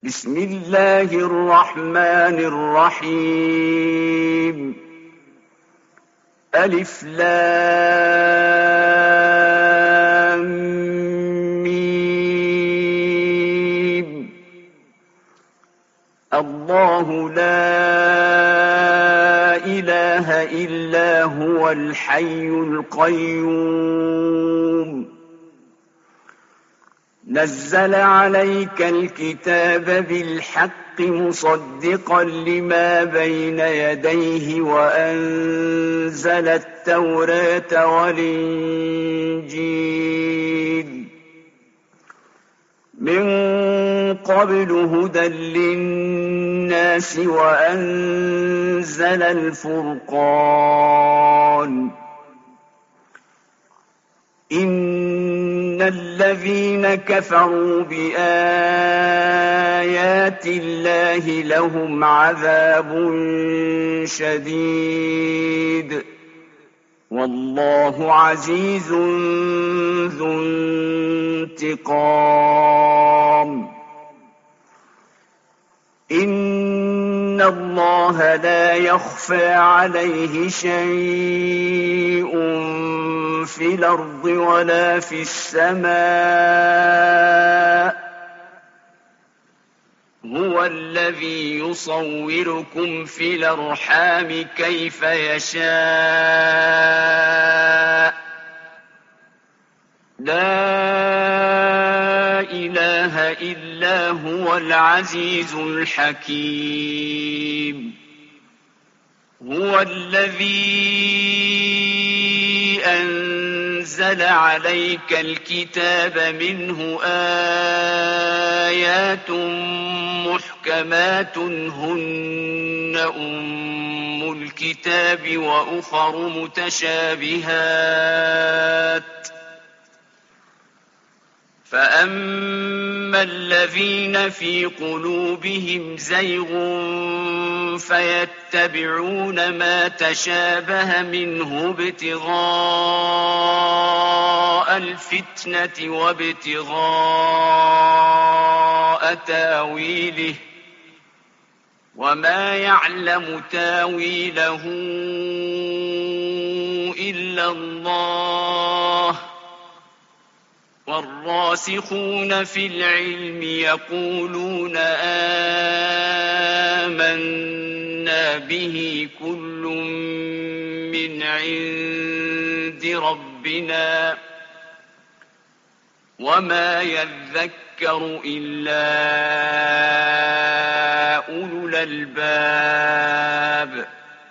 بسم الله الرحمن الرحيم ألف لام ميم الله لا إله إلا هو الحي القيوم نزل عليك الكتاب بالحق مصدقا لما بين يديه وأنزل التوراة والإنجيل من قبل هدى للناس وأنزل الفرقان إن الذين كفروا بآيات الله لهم عذاب شديد والله عزيز ذو انتقام إن الله لا يخفى عليه شيء في الأرض ولا في السماء هو الذي يصوركم في الأرحام كيف يشاء لا إله إلا هو العزيز الحكيم هو الذي أنزل عليك الكتاب منه آيات محكمات هن أم الكتاب وأخر متشابهات فأما الذين في قلوبهم زيغ فيتبعون ما تشابه منه ابتغاء الفتنة وابتغاء تاويله وما يعلم تاويله إلا الله والراسخون في العلم يقولون آمنا به كل من عند ربنا وما يذكر إلا أولو الألباب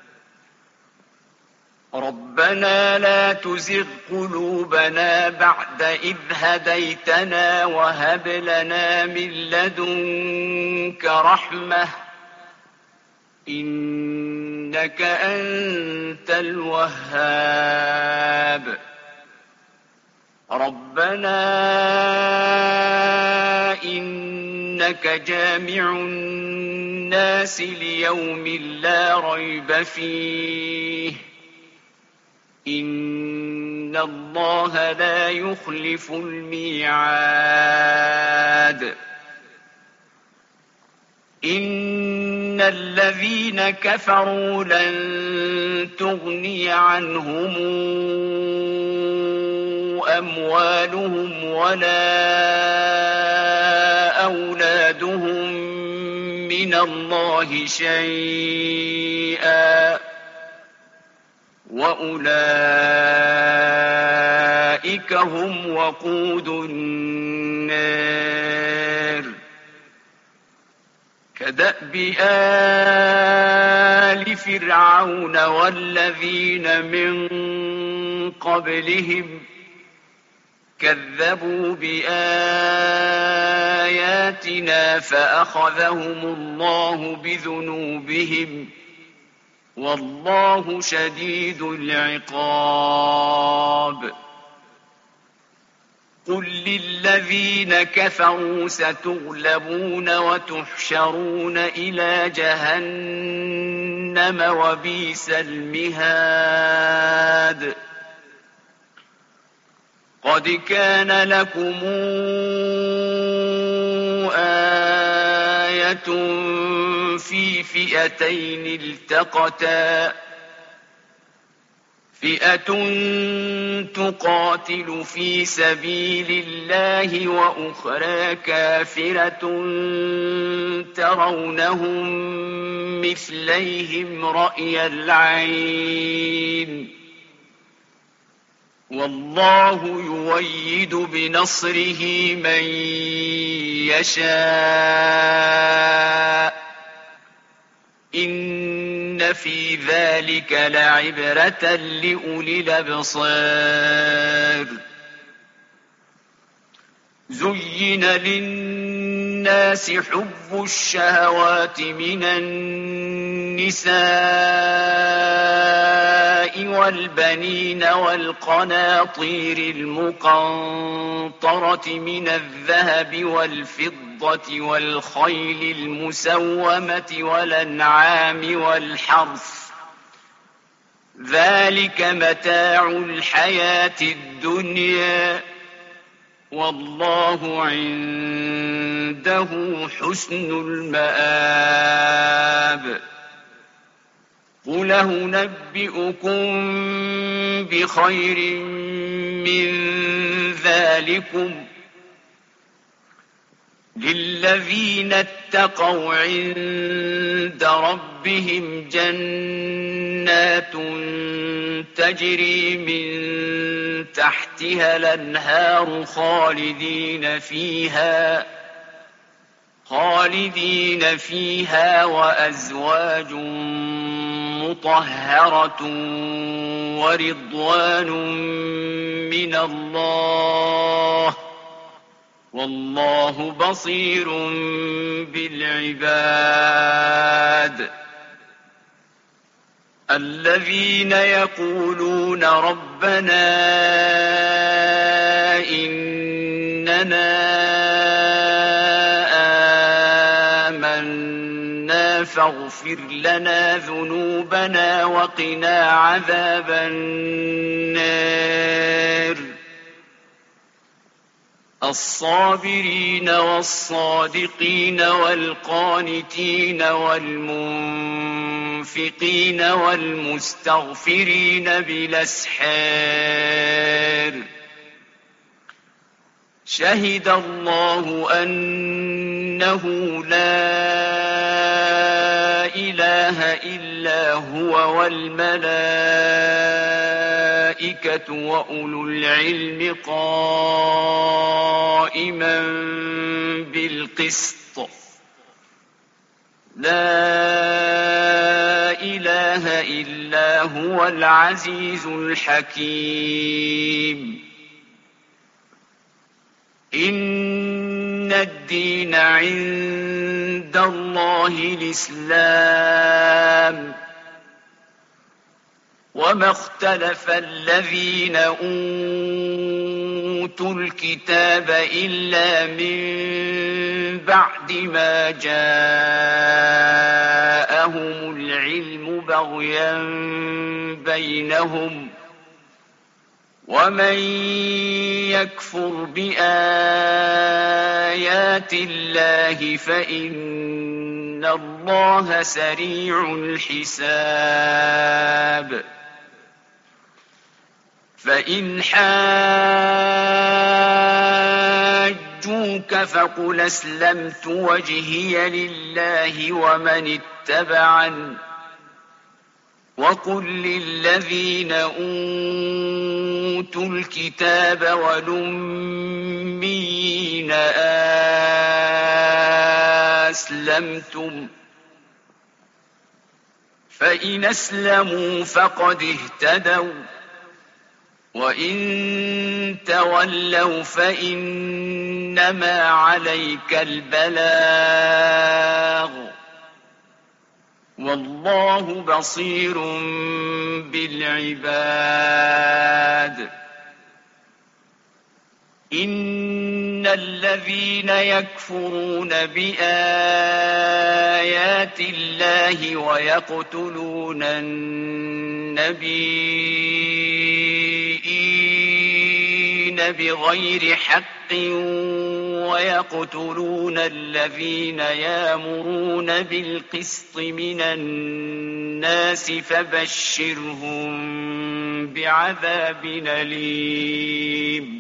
ربنا لا تزغ قلوبنا بعد إذ هديتنا وهب لنا من لدنك رحمة إنك أنت الوهاب ربنا إنك جامع الناس ليوم لا ريب فيه إن الله لا يخلف الميعاد إن الذين كفروا لن تغني عنهم أموالهم ولا أولادهم من الله شيئا وأولئك هم وقود النار كدأب آل فرعون والذين من قبلهم كذبوا بآياتنا فأخذهم الله بذنوبهم والله شديد العقاب قل للذين كفروا ستغلبون وتحشرون إلى جهنم وبئس المهاد قد كان لكم آية في فئتين التقتا فئة تقاتل في سبيل الله وأخرى كافرة ترونهم مثليهم رأي العين والله يؤيد بنصره من يشاء إن في ذلك لعبرة لأولي الأبصار زين للناس حب الشهوات من النساء والبنين والقناطير المقنطرة من الذهب والفضة والخيل المسومة والأنعام والحرث ذلك متاع الحياة الدنيا والله عنده حسن المآب قل أنبئكم بخير من ذلكم للذين اتقوا عند ربهم جنات تجري من تحتها الأنهار خالدين فيها وأزواج مطهرة ورضوان من الله والله بصير بالعباد الذين يقولون ربنا إننا آمنا فاغفر لنا ذنوبنا وقنا عذاب النار الصابرين والصادقين والقانتين والمنفقين والمستغفرين بالأسحار شهد الله أنه لا إله إلا هو والملائكة وأولو العلم قائما بالقسط لا إله إلا هو العزيز الحكيم إن الدين عند الله الإسلام وما اختلف الذين أوتوا الكتاب إلا من بعد ما جاءهم العلم بغيا بينهم ومن يكفر بآيات الله فإن الله سريع الحساب فإن حاجوك فقل أسلمت وجهي لله ومن اتبعني وقل للذين أوتوا الكتاب والأميين أسلمتم فإن أسلموا فقد اهتدوا وإن تولوا فإنما عليك البلاغ والله بصير بالعباد إن الذين يكفرون بآيات الله ويقتلون النبيين بغير حق ويقتلون الذين يأمرون بالقسط من الناس فبشرهم بعذاب أليم.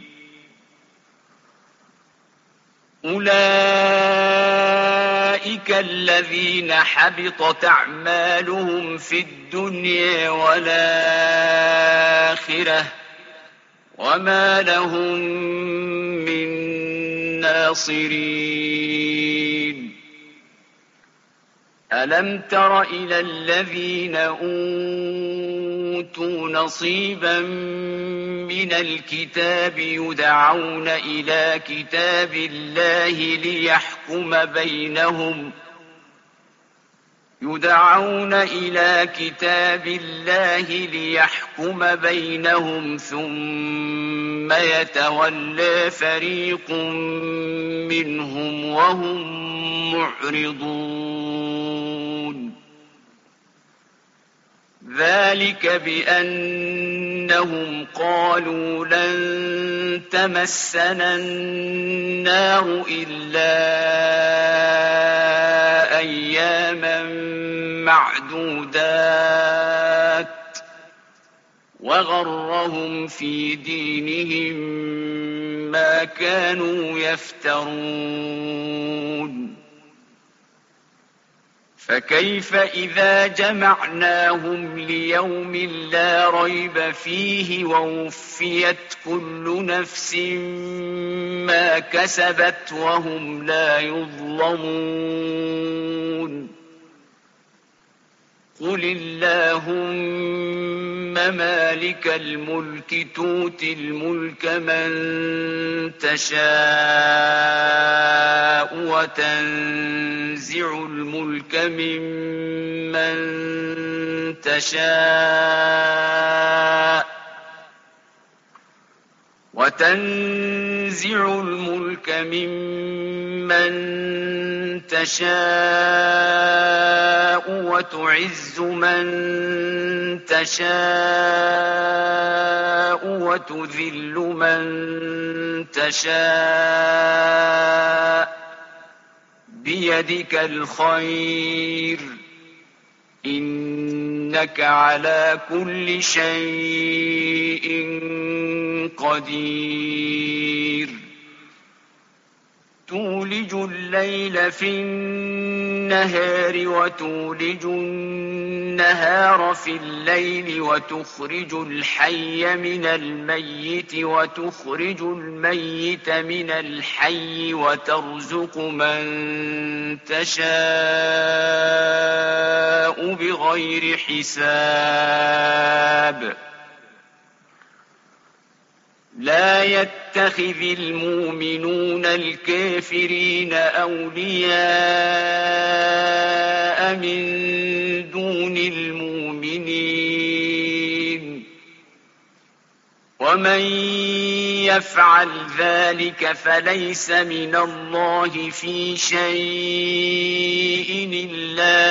أولئك الذين حبطت أعمالهم في الدنيا والآخرة وما لهم من ناصرين. ألم تر إلى الذين أوتوا نصيبا من الكتاب يدعون إلى كتاب الله ليحكم بينهم ثم يتولى فريق منهم وهم معرضون. ذلك بأنهم قالوا لن تمسنا النار إلا أياما معدودات وغرهم في دينهم ما كانوا يفترون. فكيف إذا جمعناهم ليوم لا ريب فيه ووفيت كل نفس ما كسبت وهم لا يظلمون. قل اللهم مالك الملك تؤتي الملك من تشاء وتنزع الملك ممن تشاء وتعز من تشاء وتذل من تشاء بيدك الخير إنك على كل شيء قدير. تولج الليل في النهار وتولج النهار في الليل وتخرج الحي من الميت وتخرج الميت من الحي وترزق من تشاء بغير حساب. لا يتخذ المؤمنون الكافرين أولياء من دون المؤمنين ومن يفعل ذلك فليس من الله في شيء إلا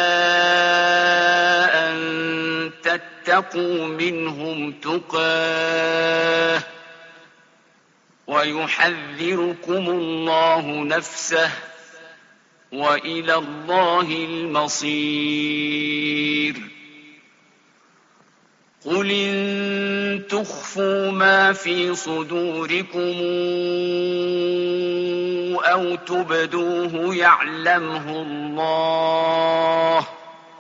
أن تتقوا منهم تقاه ويحذركم الله نفسه وإلى الله المصير. قل إن تخفوا ما في صدوركم أو تبدوه يعلمه الله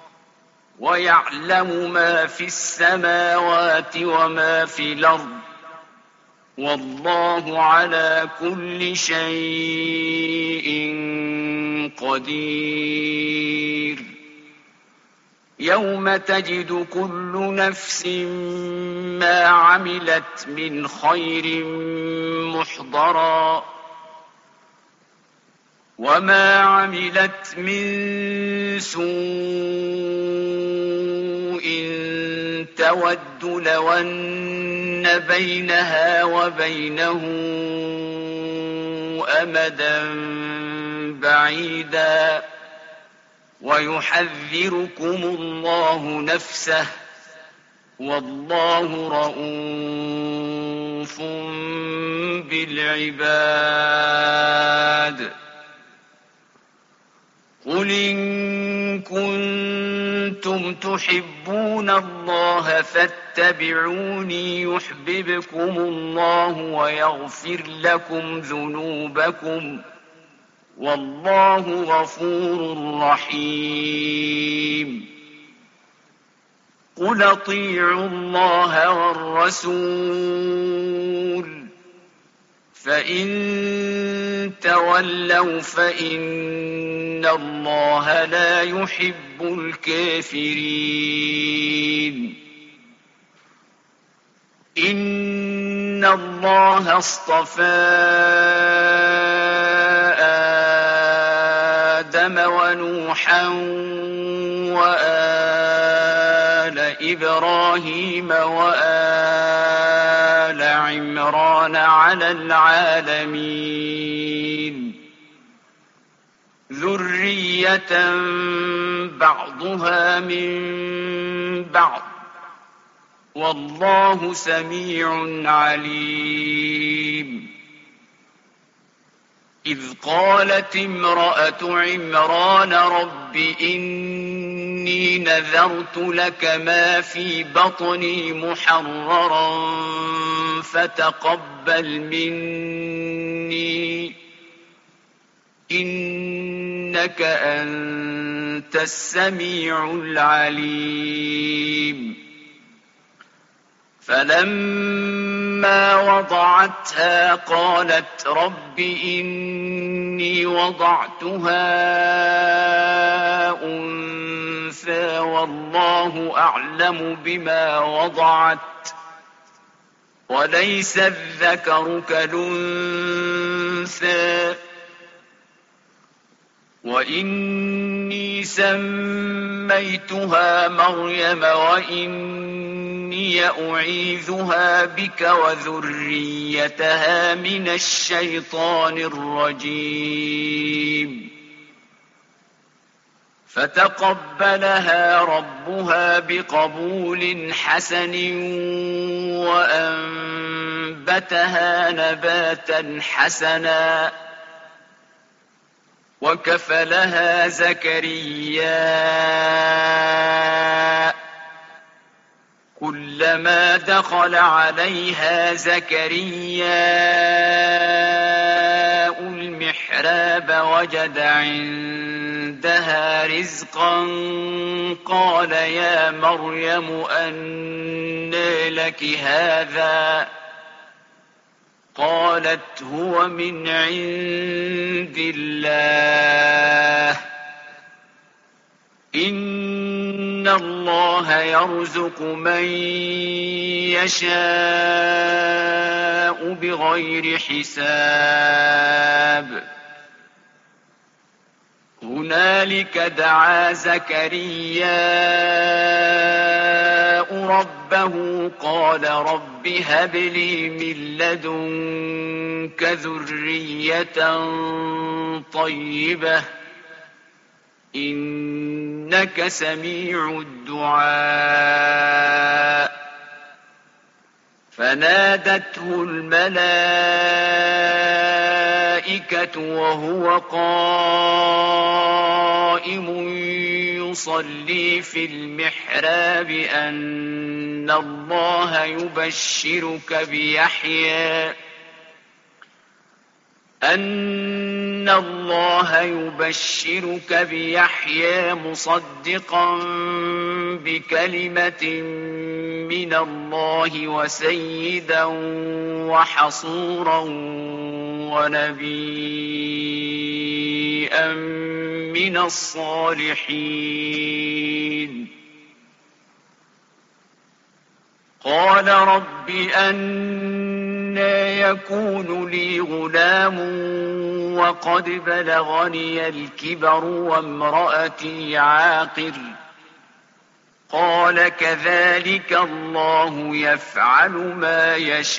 ويعلم ما في السماوات وما في الأرض والله على كل شيء قدير. يوم تجد كل نفس ما عملت من خير محضرا وما عملت من سوء تود لو أن بينها وبينه أمدا بعيدا ويحذركم الله نفسه والله رؤوف رؤوف بالعباد قل إن كنتم تحبون الله فاتبعوني يحببكم الله ويغفر لكم ذنوبكم والله غفور رحيم قل أطيعوا الله والرسول فإن تولوا فإن الله لا يحب الكافرين إن الله اصطفى آدم ونوحا وآل إبراهيم وآل عمران على العالمين ذرية بعضها من بعض والله سميع عليم إذ قالت امرأة عمران رب إني نذرت لك ما في بطني محررا فتقبل مني إنك أنت السميع العليم فلما وضعتها قالت رب إني وضعتها أنثى والله أعلم بما وضعت وليس الذكر كالأنثى وإني سميتها مريم وإني أعيذها بك وذريتها من الشيطان الرجيم فتقبلها ربها بقبول حسن وأنبتها نباتا حسنا وكفلها زكريا كلما دخل عليها زكريا المحراب وجد عندها رزقا قال يا مريم أنى لك هذا قالت هو من عند الله إن الله يرزق من يشاء بغير حساب هنالك دعا زكرياء ربه قال رب هب لي من لدنك ذرية طيبة إنك سميع الدعاء فنادته الملائكة وهو قائم يصلي في المحراب أن الله يبشرك بيحيى مصدقا بكلمة من الله وسيدا وحصورا ونبيا من الصالحين قال رب أنى يكون لي غلام وقد بلغني الكبر وامرأتي عاقر قال كذلك الله يفعل ما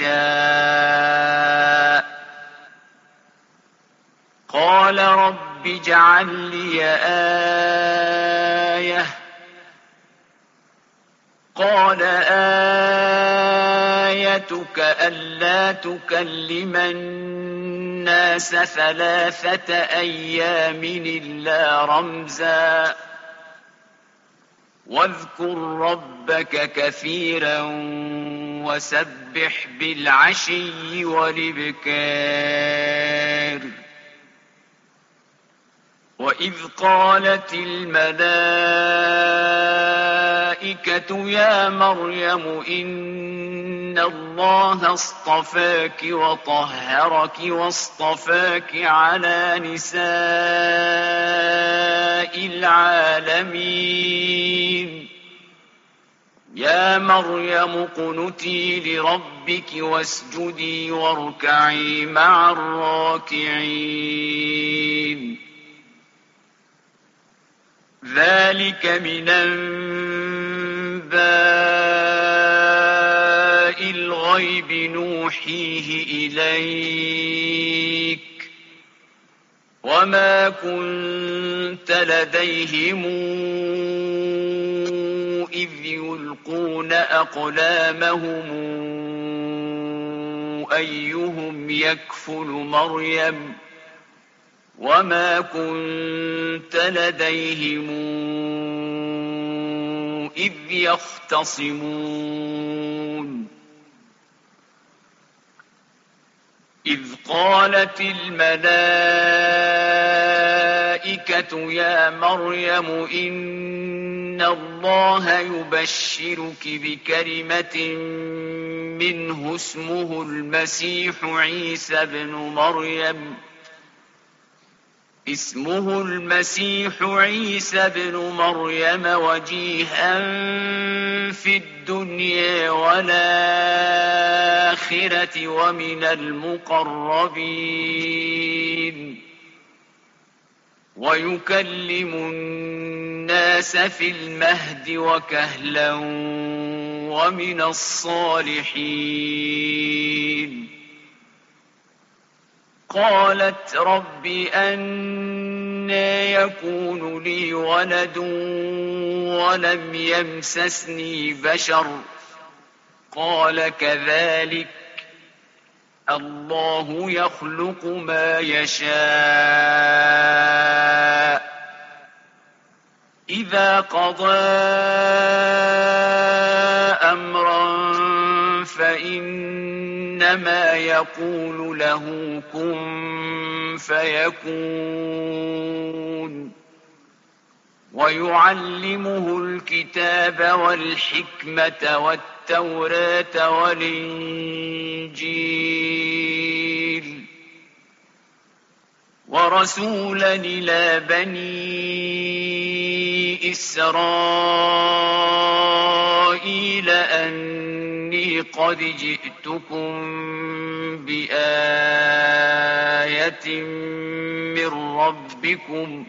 يشاء قال رب اجعل لي آية قال آياتك ألا تكلم الناس 3 أيام إلا رمزا واذكر ربك كثيرا وسبح بالعشي والإبكار وإذ قالت الملائكة يا مريم إن الله اصطفاك وطهرك واصطفاك على نساء العالمين يا مريم اقنتي لربك واسجدي واركعي مع الراكعين ذلك من أنباء الغيب نوحيه إليك وما كنت لديهم إذ يلقون أقلامهم أيهم يكفل مريم وما كنت لديهم إذ يختصمون إذ قالت الملائكة يا مريم إن الله يبشرك بكلمة منه اسمه المسيح عيسى بن مريم وجيها في الدنيا والآخرة ومن المقربين ويكلم الناس في المهد وكهلا ومن الصالحين قالت رب أنى يكون لي ولد ولم يمسسني بشر قال كذلك الله يخلق ما يشاء إذا قضى أمرا فإنما يقول له كن فيكون ويعلمه الكتاب والحكمة والتوراة والإنجيل ورسولا إلى بني إسرائيل أني قد جئتكم بآية من ربكم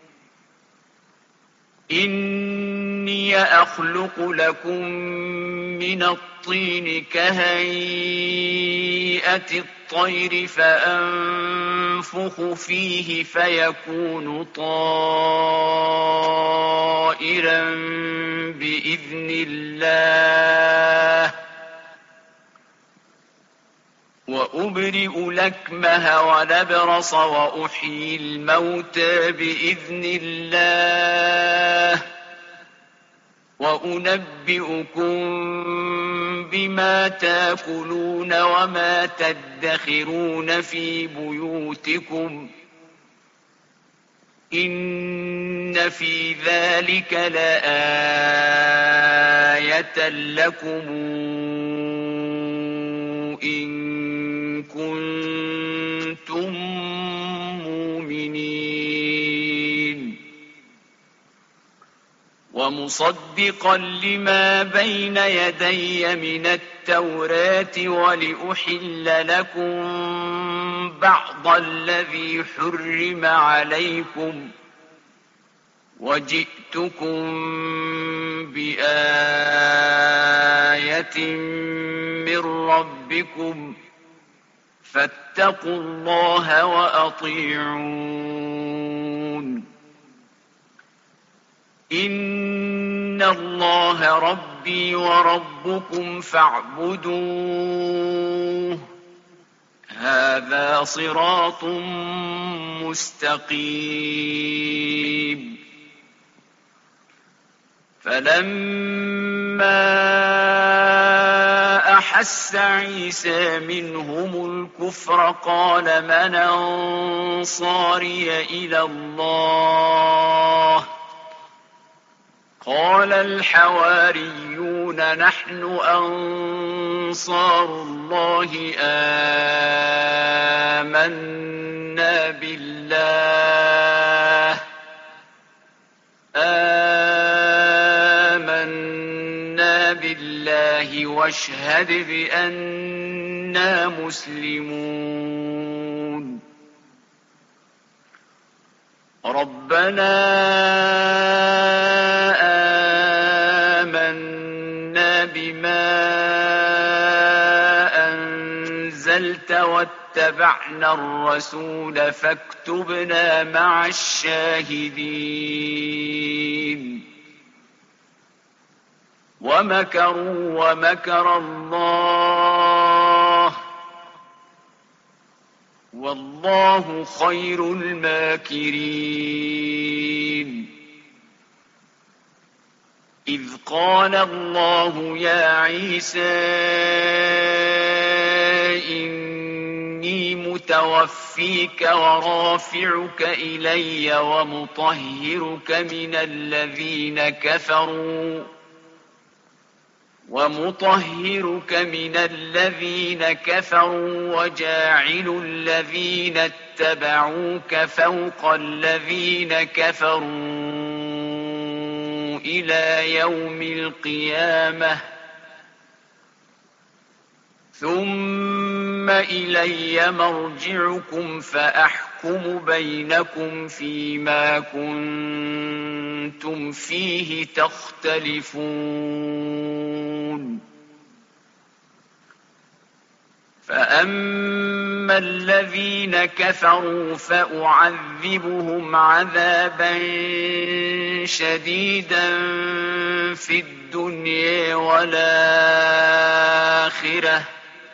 إني أخلق لكم من الطين كهيئة الطير فأنفخ فيه فيكون طائرا بإذن الله وأبرئ الأكمه والأبرص وأحيي الموتى بإذن الله وأنبئكم بما تأكلون وما تدخرون في بيوتكم إن في ذلك لآية لكم إن كنتم مؤمنين ومصدقا لما بين يدي من التوراة ولأحل لكم بعض الذي حرم عليكم وجئتكم بآية من ربكم فاتقوا الله وأطيعون إن الله ربي ربي وربكم فاعبدوه هذا صراط مستقيم. فلما أحس عيسى منهم الكفر قال من أنصاري إلى الله قال الحواريون نحن أنصار الله آمنا بالله واشهد بأننا مسلمون. ربنا آمنا بما أنزلت واتبعنا الرسول فاكتبنا مع الشاهدين. ومكروا ومكر الله والله خير الماكرين. إذ قال الله يا عيسى إني متوفيك ورافعك إلي ومطهرك من الذين كفروا وجاعل الذين اتبعوك فوق الذين كفروا إلى يوم القيامة ثم إلي مرجعكم فأحكم بينكم فيما كنتم فيه تختلفون. فأما الذين كفروا فأعذبهم عذابا شديدا في الدنيا والآخرة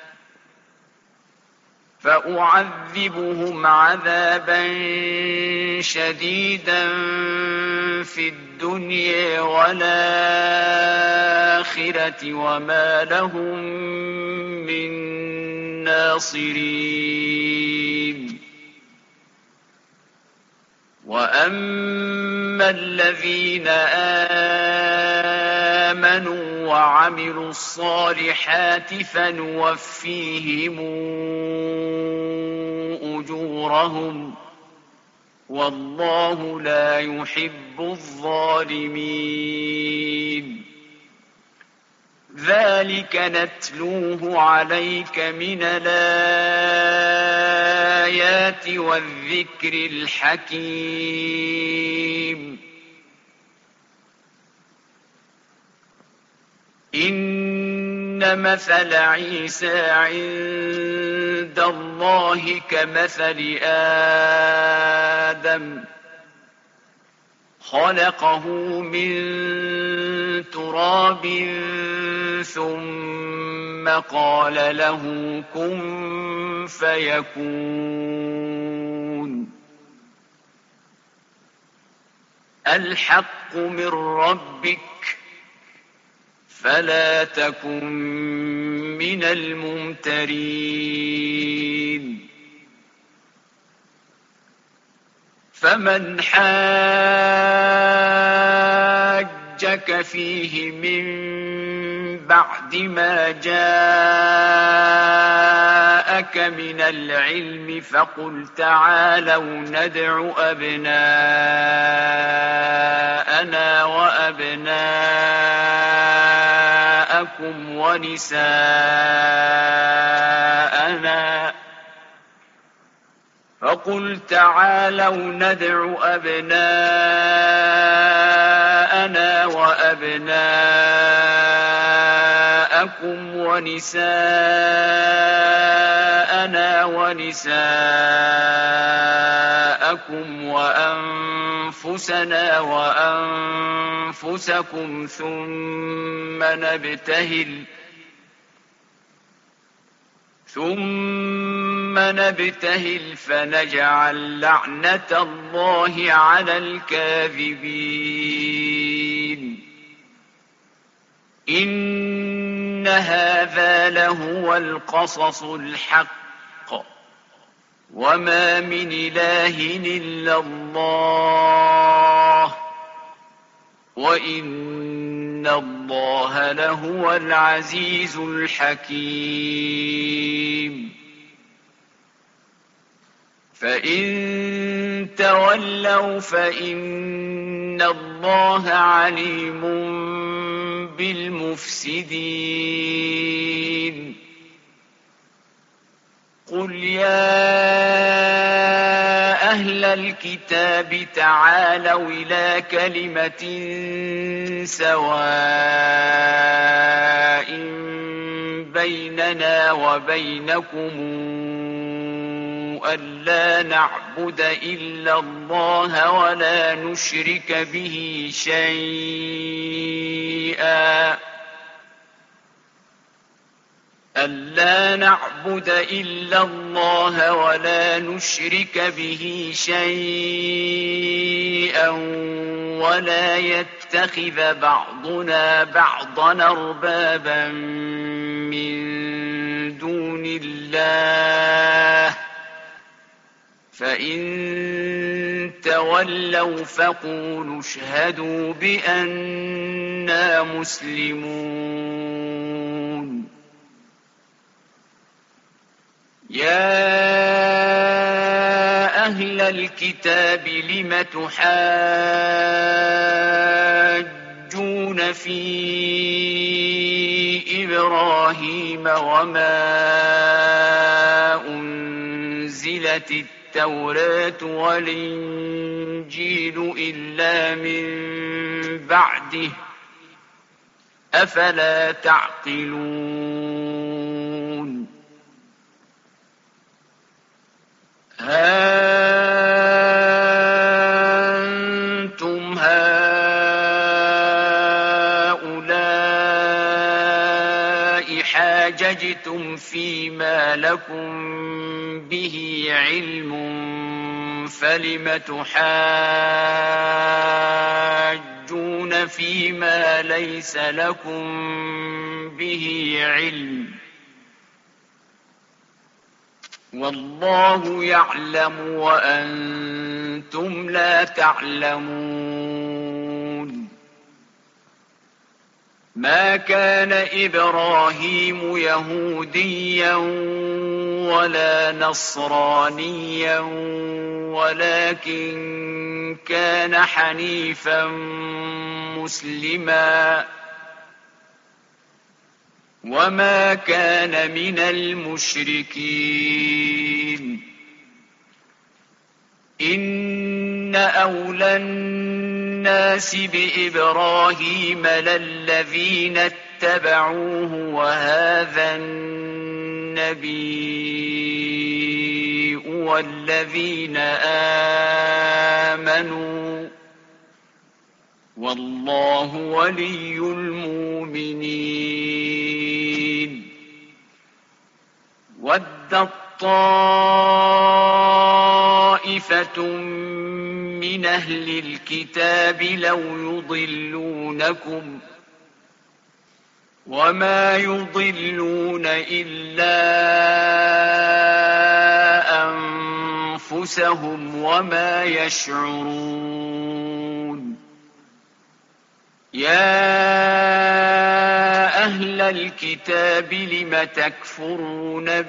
وما لهم من ناصرين. وأما الذين آمنوا وعملوا الصالحات فنوفيهم أجورهم والله لا يحب الظالمين. ذلك نتلوه عليك من الآيات والذكر الحكيم. إن مثل عيسى عند الله كمثل آدم خلقه من تراب ثم قال له كن فيكون. الحق من ربك فلا تكن من الممترين. فمن حاجك فيه من بعد ما جاءك من العلم فقل تعالوا ندع أبناءنا وأبناءكم ونساءنا ونساءكم أنفسكم وأنفسنا وأنفسكم ثم نبتهل فنجعل لعنة الله على الكاذبين إن هذا لهو القصص الحق وما من إله إلا الله وإن الله لهو العزيز الحكيم فإن تولوا فإن الله عليم بالمفسدين قل يا أهل الكتاب تعالوا إلى كلمة سواء بيننا وبينكم ألا نعبد إلا الله ولا نشرك به شيئا ولا يتخذ بعضنا بعضا أربابا من دون الله فإن تولوا فقولوا اشهدوا بأننا مسلمون يا أهل الكتاب لم تحاجون في إبراهيم وما أنزلت التوراة والإنجيل إلا من بعده أفلا تعقلون أنتم هؤلاء حاججتم فيما لكم به علم فلم تحاجون فيما ليس لكم به علم والله يعلم وأنتم لا تعلمون ما كان إبراهيم يهوديا ولا نصرانيا ولكن كان حنيفا مسلما وما كان من المشركين إن أولى الناس بإبراهيم للذين اتبعوه وهذا النبي والذين آمنوا والله ولي المؤمنين ودت طائفة من أهل الكتاب لو يضلونكم وما يضلون إلا أنفسهم وما يشعرون يا أهل الكتاب لم تكفرون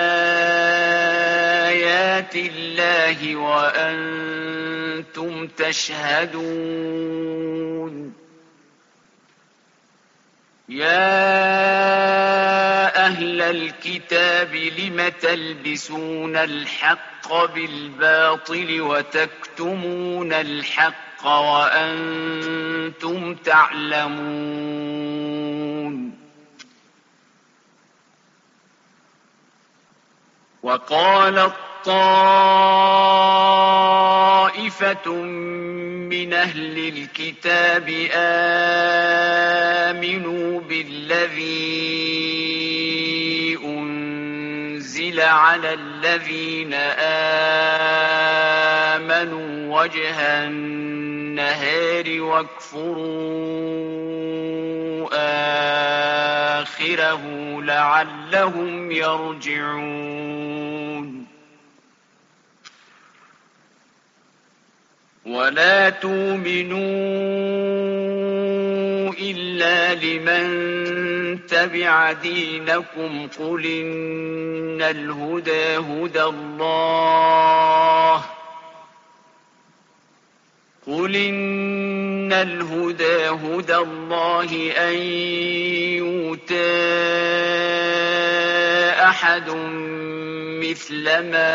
بآيات الله وأنتم تشهدون يا أهل الكتاب لم تلبسون الحق بالباطل وتكتمون الحق وأنتم تعلمون وقالت طائفة من أهل الكتاب آمنوا بالذي أنزل على الذين آمنوا وجه النهار واكفروا آخره لعلهم يرجعون ولا تؤمنوا إلا لمن تبع دينكم قل إن الهدى هدى الله أن يؤتى أحد مثل ما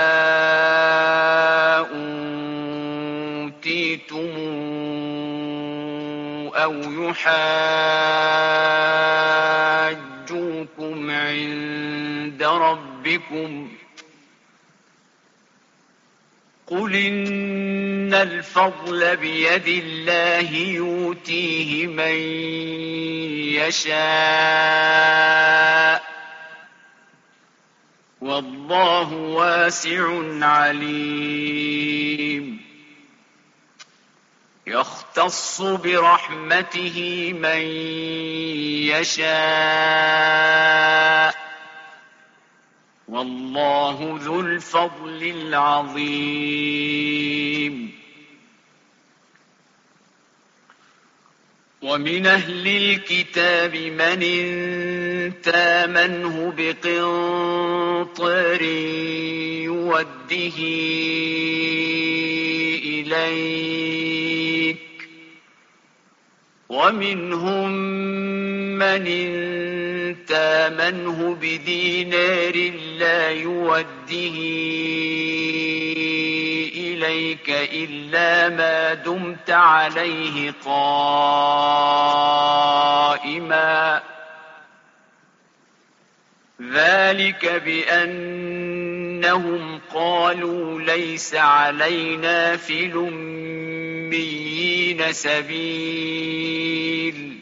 أوتيتم أو يحاجوكم عند ربكم قل إن الفضل بيد الله يؤتيه من يشاء والله واسع عليم يختص برحمته من يشاء والله ذو الفضل العظيم ومن أهل الكتاب من إن تامنه بقنطار يوده إليك ومنهم من إن تامنه بدينار لا يوده إليك إلا ما دمت عليه قائما ذلك بأنهم قالوا ليس علينا في الأميين سبيل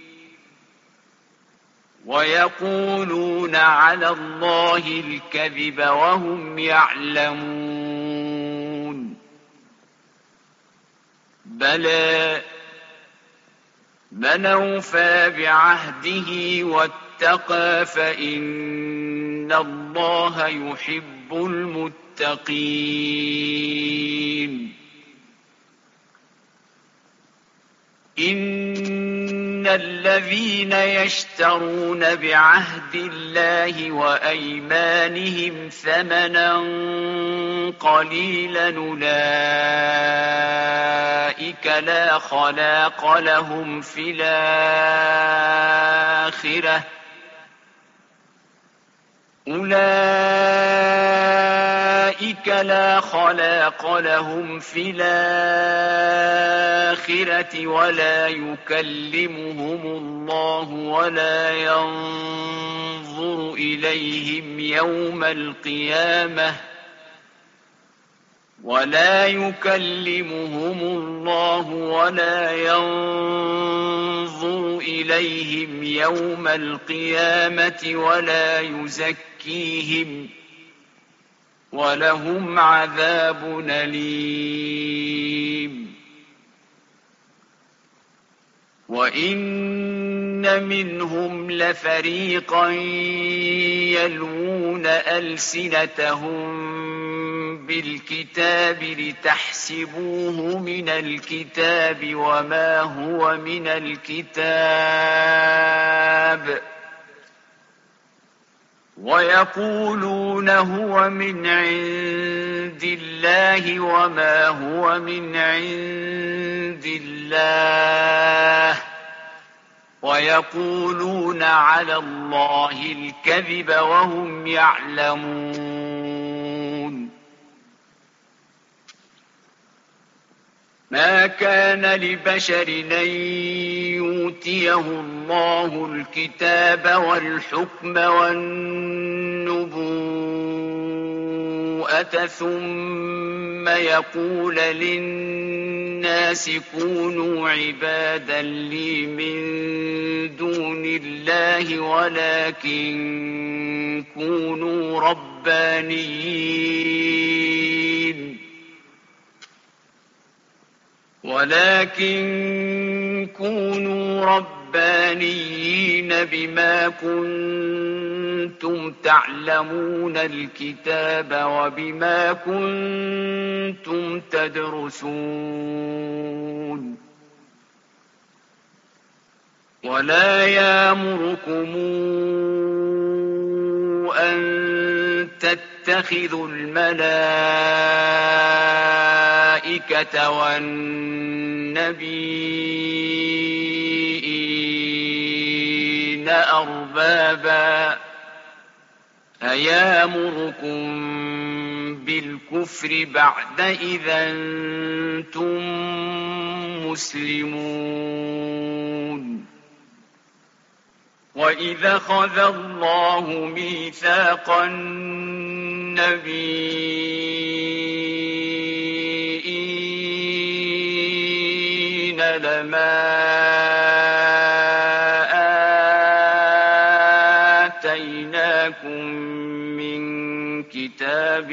ويقولون على الله الكذب وهم يعلمون بلى من أوفى بعهده واتقى فإن الله يحب المتقين إن الذين يشترون بعهد الله وأيمانهم ثمنا قليلا أولئك لا خلاق لهم في الآخرة ولا يكلمهم الله ولا ينظر إليهم يوم القيامة ولا يزكيهم ولهم عذاب أليم وإن منهم لفريقا يلوون ألسنتهم بالكتاب لتحسبوه من الكتاب وما هو من الكتاب ويقولون هو من عند الله وما هو من عند الله ويقولون على الله الكذب وهم يعلمون ما كان لبشر أن يؤتيه الله الكتاب والحكم والنبوءة النطفة ثم يقول للناس كونوا عبادا لي من دون الله ولكن كونوا ربانيين بما كنتم تعلمون الكتاب وبما كنتم تدرسون ولا يأمركم أن تتخذوا الملائكة والنبيين أربابا أيامركم بالكفر بعد إذا أنتم مسلمون وإذا أخذ الله ميثاق النبيين لما آتيناكم من كتاب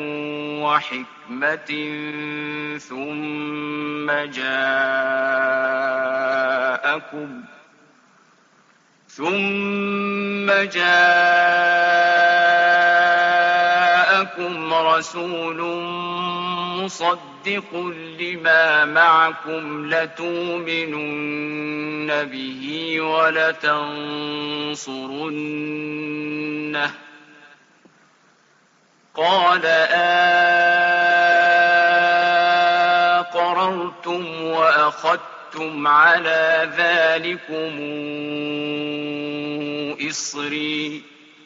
وحكمة ثم جاءكم رسول مصدق لما معكم لتؤمنن به ولتنصرنه قال أقررتم وأخذتم على ذلكم إصري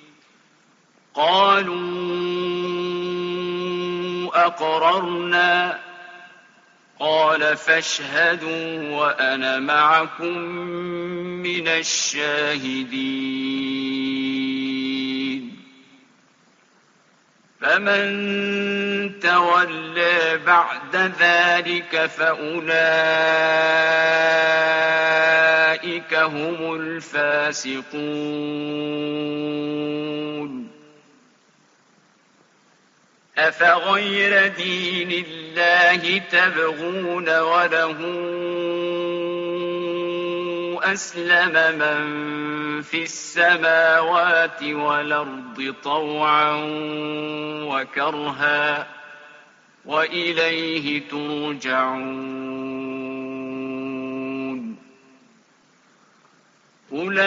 قالوا أقررنا قال فاشهدوا وأنا معكم من الشاهدين فمن تولى بعد ذلك فأولئك هم الفاسقون أفغير دين الله تبغون وله أسلم من في السماوات والأرض طوعا وكرها وإليه ترجعون قل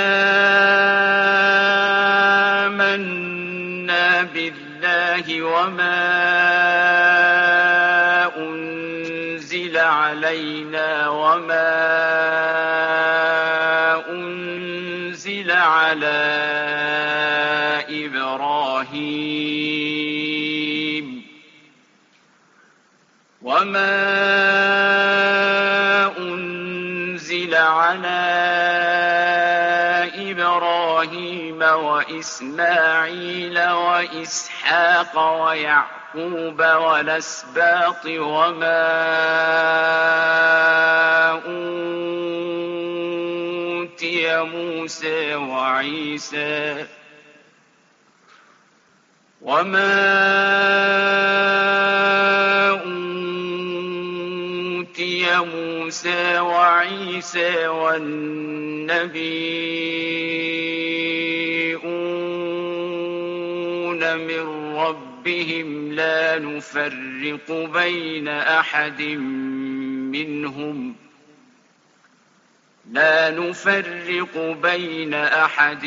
آمنا بالله وما أنزل علينا وما أنزل على إبراهيم وإسماعيل وإسحاق ويعقوب والأسباط وما أوتي موسى وعيسى والنبيون من ربهم لا نفرق بين أحد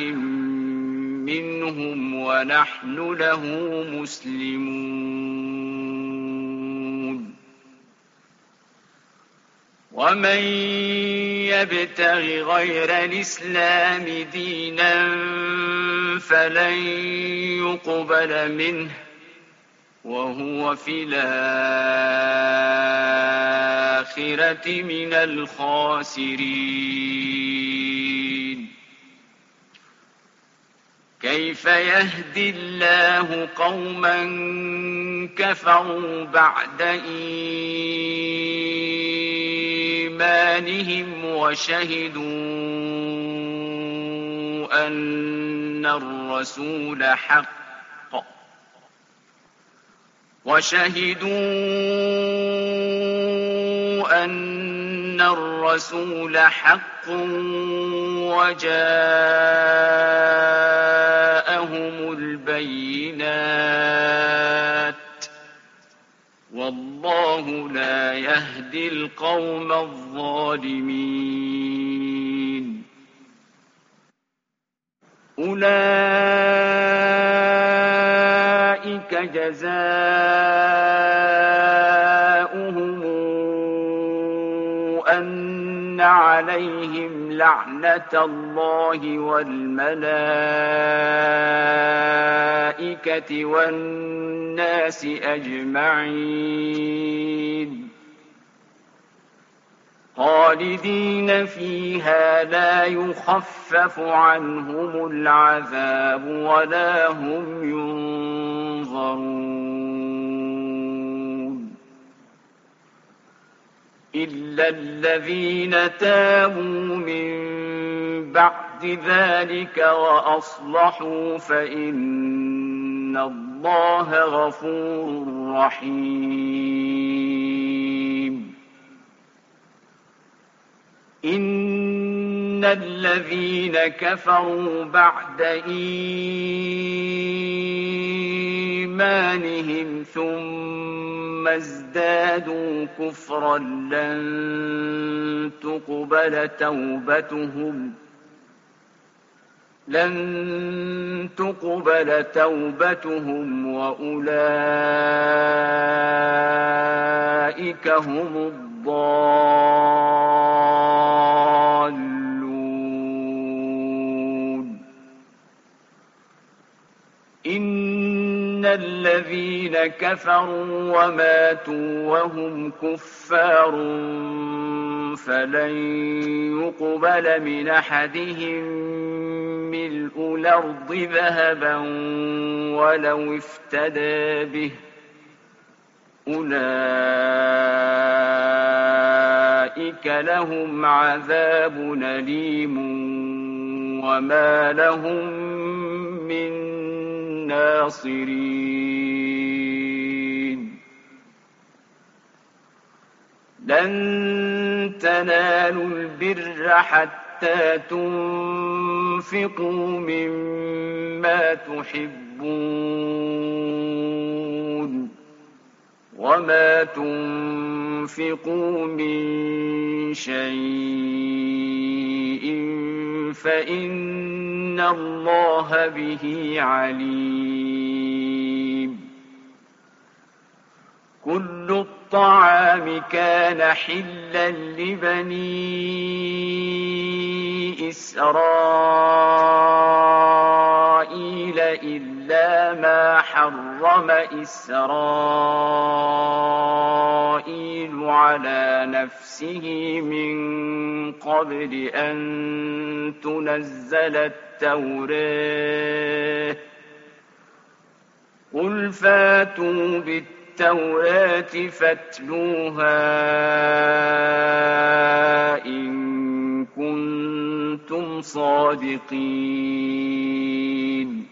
منهم ونحن له مسلمون ومن يبتغ غير الإسلام دينا فلن يقبل منه وهو في الآخرة من الخاسرين كيف يهدي الله قوما كفروا بعد إيمانهم وشهدوا أن الرسول حق وجاءهم البينات والله لا يهدي القوم الظالمين أولئك جزاؤهم أن عليهم لعنة الله والملائكة والناس أجمعين خالدين فيها لا يخفف عنهم العذاب ولا هم ينظرون إلا الذين تابوا من بعد ذلك وأصلحوا فإن الله غفور رحيم إن الذين كفروا بعد إيمانهم ثم ازدادوا كفرا لن تقبل توبتهم وأولئك هم الضالون إن الذين كفروا وماتوا وهم كفار فلن يقبل من أحدهم ملء الأرض ذهبا ولو افتدى به أولئك لهم عذاب أليم وما لهم من ناصرين لن تنالوا البر حتى تنفقوا مما تحبون وما تنفقوا من شيء فإن الله به عليم كل الطعام كان حلا لبني إسرائيل إلا ما حرم إسرائيل على نفسه من قبل أن تنزل التوراة قل فاتوا بالتوراة فاتلوها إن كنتم صادقين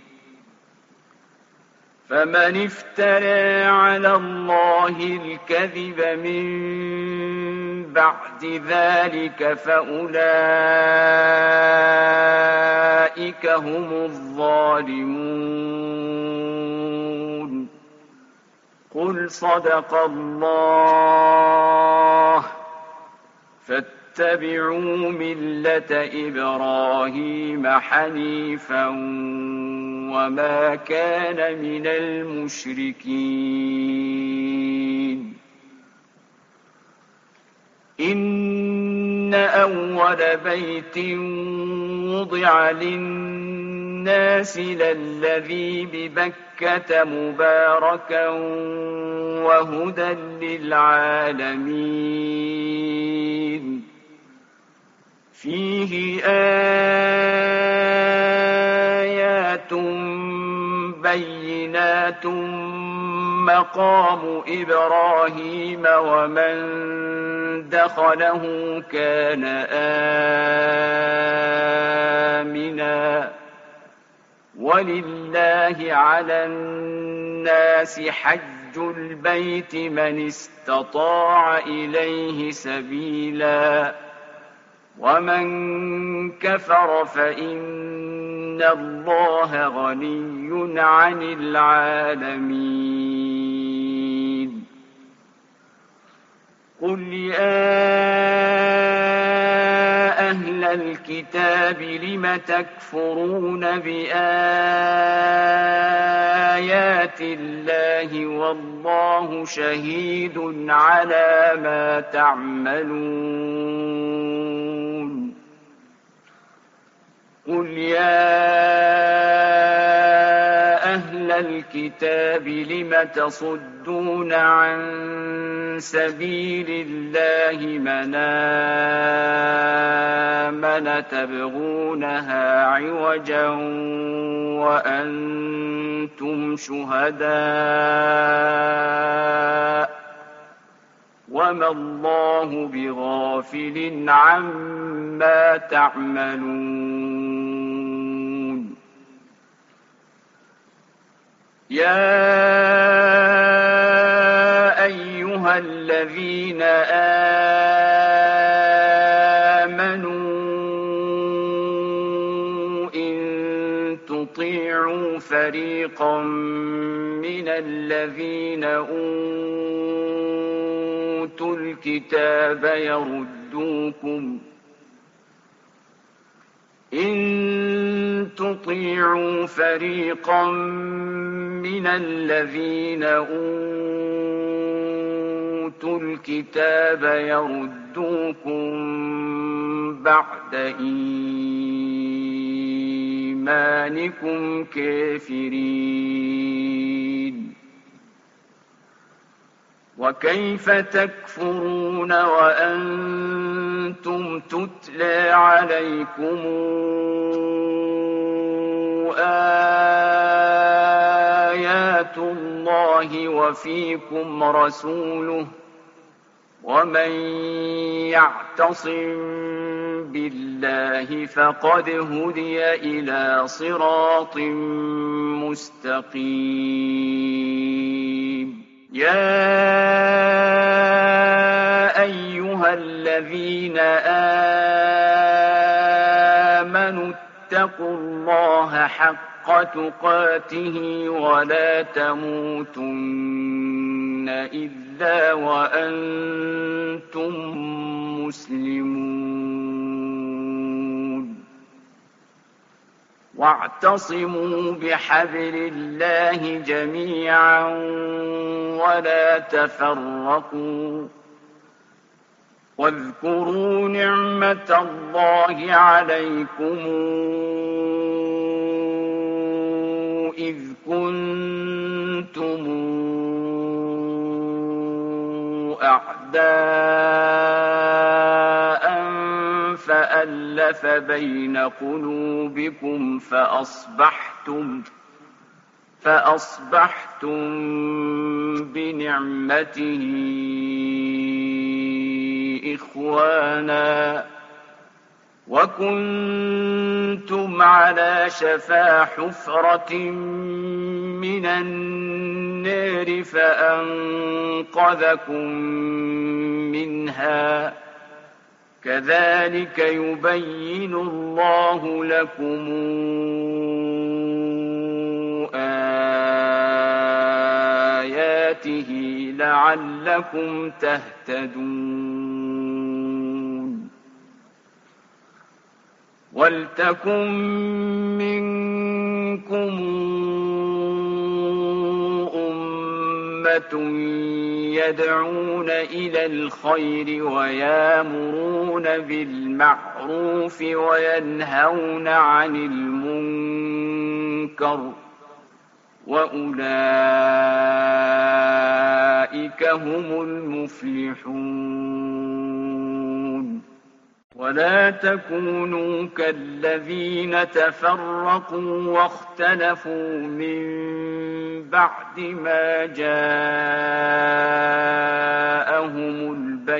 فمن افترى على الله الكذب من بعد ذلك فأولئك هم الظالمون قل صدق الله فاتبعوا ملة إبراهيم حنيفا وما كان من المشركين إن أول بيت وضع للناس للذي ببكة مباركا وهدى للعالمين فيه آيات جنات مقام إبراهيم ومن دخله كان آمنا ولله على الناس حج البيت من استطاع إليه سبيلا ومن كفر فإن الله غني عن العالمين قل يا أهل الكتاب لم تكفرون بآيات الله والله شهيد على ما تعملون قل يا أهل الكتاب لم تصدون عن سبيل الله من آمن تبغونها عوجا وأنتم شهداء وما الله بغافل عما تعملون يا أيها الذين آمنوا إن تطيعوا فريقا من الذين أوتوا الكتاب يردوكم بعد إيمانكم كافرين وكيف تكفرون وأنتم تتلى عليكم آيات الله وفيكم رسوله ومن يعتصم بالله فقد هدي إلى صراط مستقيم يا أيها الذين آمنوا اتقوا الله حق تقاته ولا تموتن إلا وأنتم مسلمون واعتصموا بحبل الله جميعا ولا تفرقوا واذكروا نعمة الله عليكم إذ كنتم أعداء فألف بين قلوبكم فأصبحتم بنعمته إخوانا وكنتم على شفا حفرة من النار فأنقذكم منها كذلك يبين الله لكم آياته لعلكم تهتدون ولتكن منكم أمة يدعون إلى الخير ويامرون بالمعروف وينهون عن المنكر وأولئك هم المفلحون ولا تكونوا كالذين تفرقوا واختلفوا من بعد ما جاءهم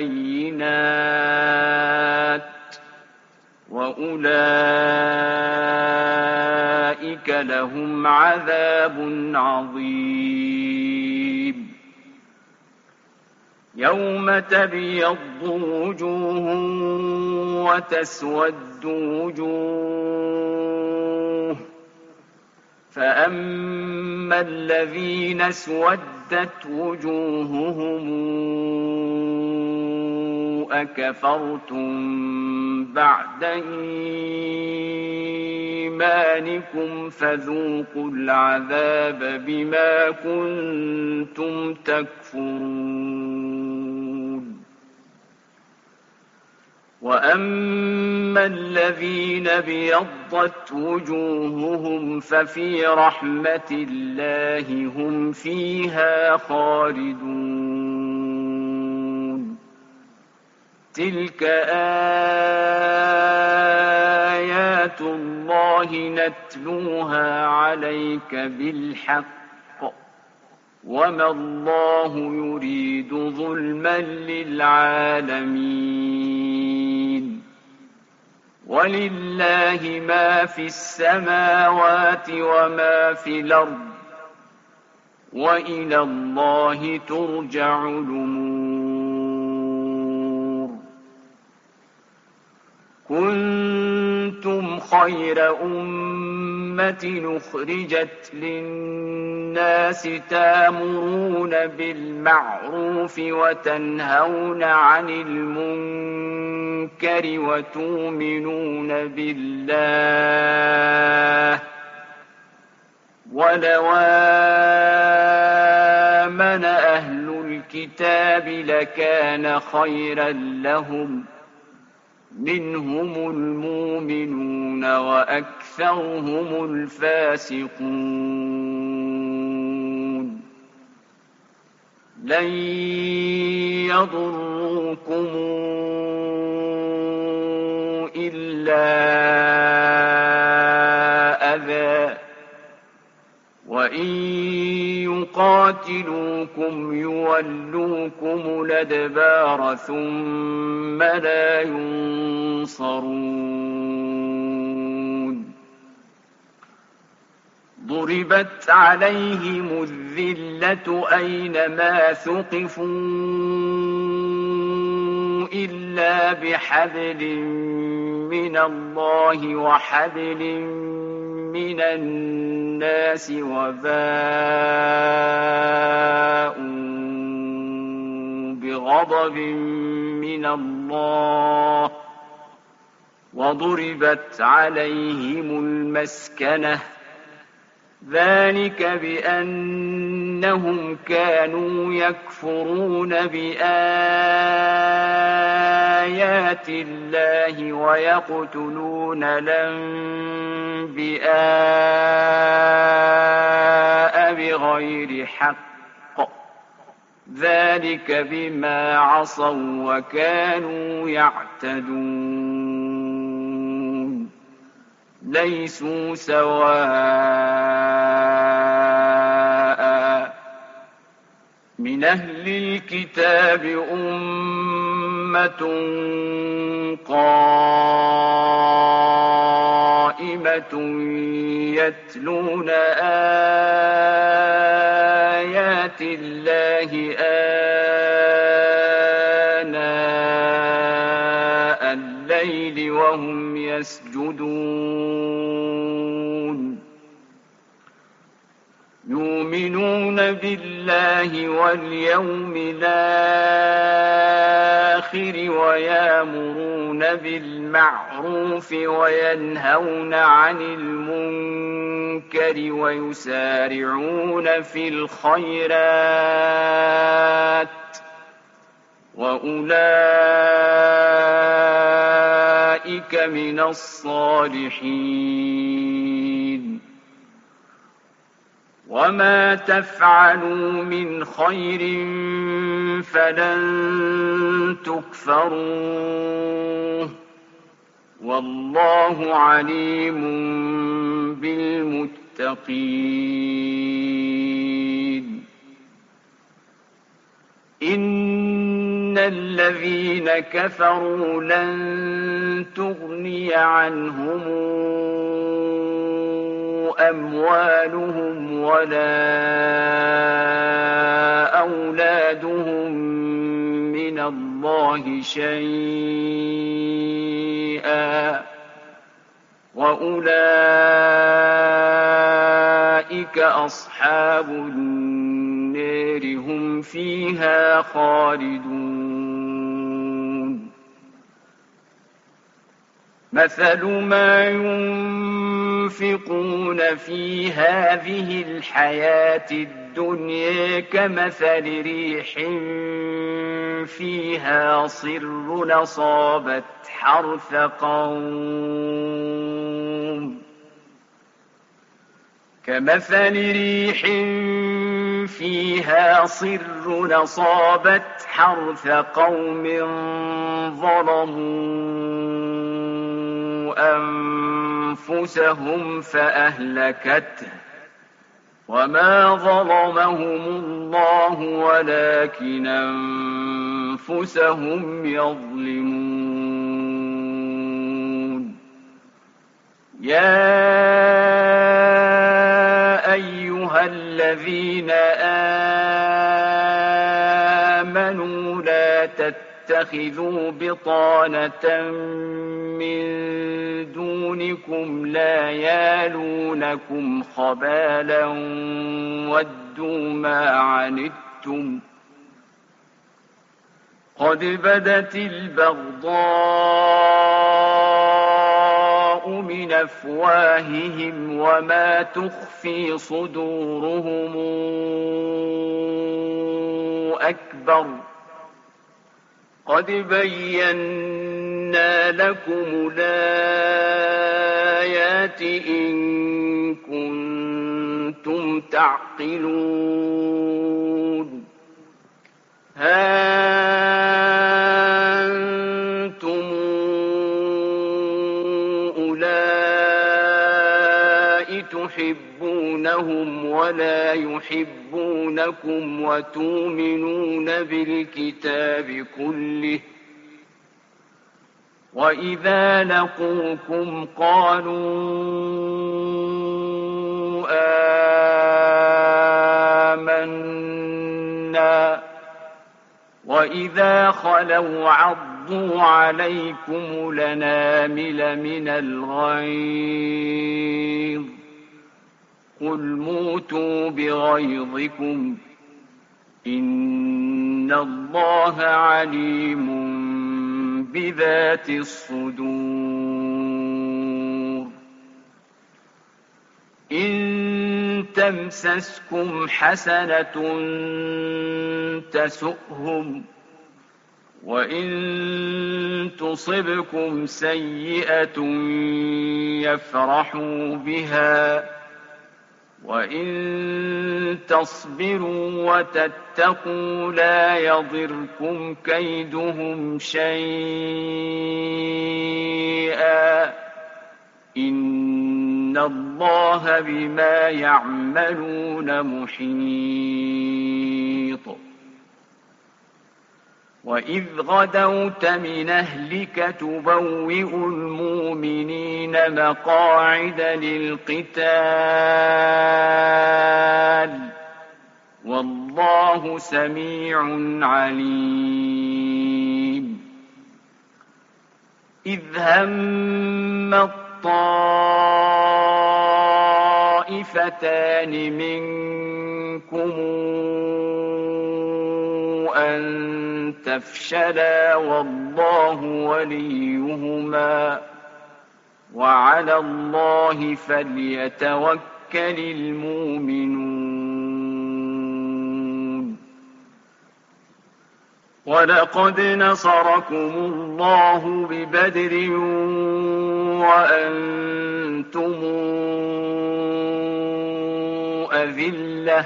البينات وأولئك لهم عذاب عظيم يوم تبيض وجوه وتسود وجوه فأما الذين اسودت وجوههم أكفرتم بعد إيمانكم فذوقوا العذاب بما كنتم تكفرون وأما الذين ابيضت وجوههم ففي رحمة الله هم فيها خالدون تلك آيات الله نتلوها عليك بالحق وما الله يريد ظلما للعالمين ولله ما في السماوات وما في الأرض وإلى الله ترجع الأمور كنتم خير أمة أخرجت للناس تأمرون بالمعروف وتنهون عن المنكر وتؤمنون بالله ولو آمن أهل الكتاب لكان خيرا لهم منهم المؤمنون وأكثرهم الفاسقون لن يضروكم إلا أذى وإن يقاتلوكم يولوكم الأدبار ثم لا ينصرون ضربت عليهم الذلة أينما ثقفوا إلا بحبل من الله وحبل من الناس وباءوا بغضب من الله وضربت عليهم المسكنة ذلك بأنهم كانوا يكفرون بآيات الله ويقتلون الأنبياء بغير حق ذلك بما عصوا وكانوا يعتدون ليسوا سواء من أهل الكتاب أمة قائمة يتلون آيات الله آناء الليل وهم يسجدون يؤمنون بالله واليوم الآخر ويأمرون بالمعروف وينهون عن المنكر ويسارعون في الخيرات وأولئك من الصالحين وما تفعلوا من خير فلن تكفروه والله عليم بالمتقين. إن الذين كفروا لن تغني عنهم أموالهم ولا أولادهم من الله شيئا وأولئك أصحاب النار هم فيها خالدون. مثل ما ينفقون في هذه الحياة الدنيا كمثل ريح فيها صر أصابت حرث قوم ظلموا أنفسهم فأهلكته وما ظلمهم الله ولكن أنفسهم يظلمون. يا أيها الذين آمنوا لا تتخذوا بطانة من دونكم لا يالونكم خبالا ودوا ما عنتم قد بدت البغضاء من أفواههم وما تخفي صدورهم أكبر قد بينا لكم الآيات إن كنتم تعقلون. ها أنتم أولئك تحبونهم ولا يحبونكم وتؤمنون بالكتاب كله وإذا لقوكم قالوا آمنا وإذا خلوا عضوا عليكم الأنامل من الغيظ قل موتوا بغيظكم إن الله عليم بذات الصدور. إن تمسسكم حسنة تسؤهم وإن تصبكم سيئة يفرحوا بها وإن تصبروا وتتقوا لا يضركم كيدهم شيئا إن الله بما يعملون محيط. وإذ غدوت من أهلك تبوئ المؤمنين مقاعد للقتال والله سميع عليم. إذ هم الطائفتان منكم أن تفشلا والله وليهما وعلى الله فليتوكل المؤمنون. ولقد نصركم الله ببدر وأنتم أذلة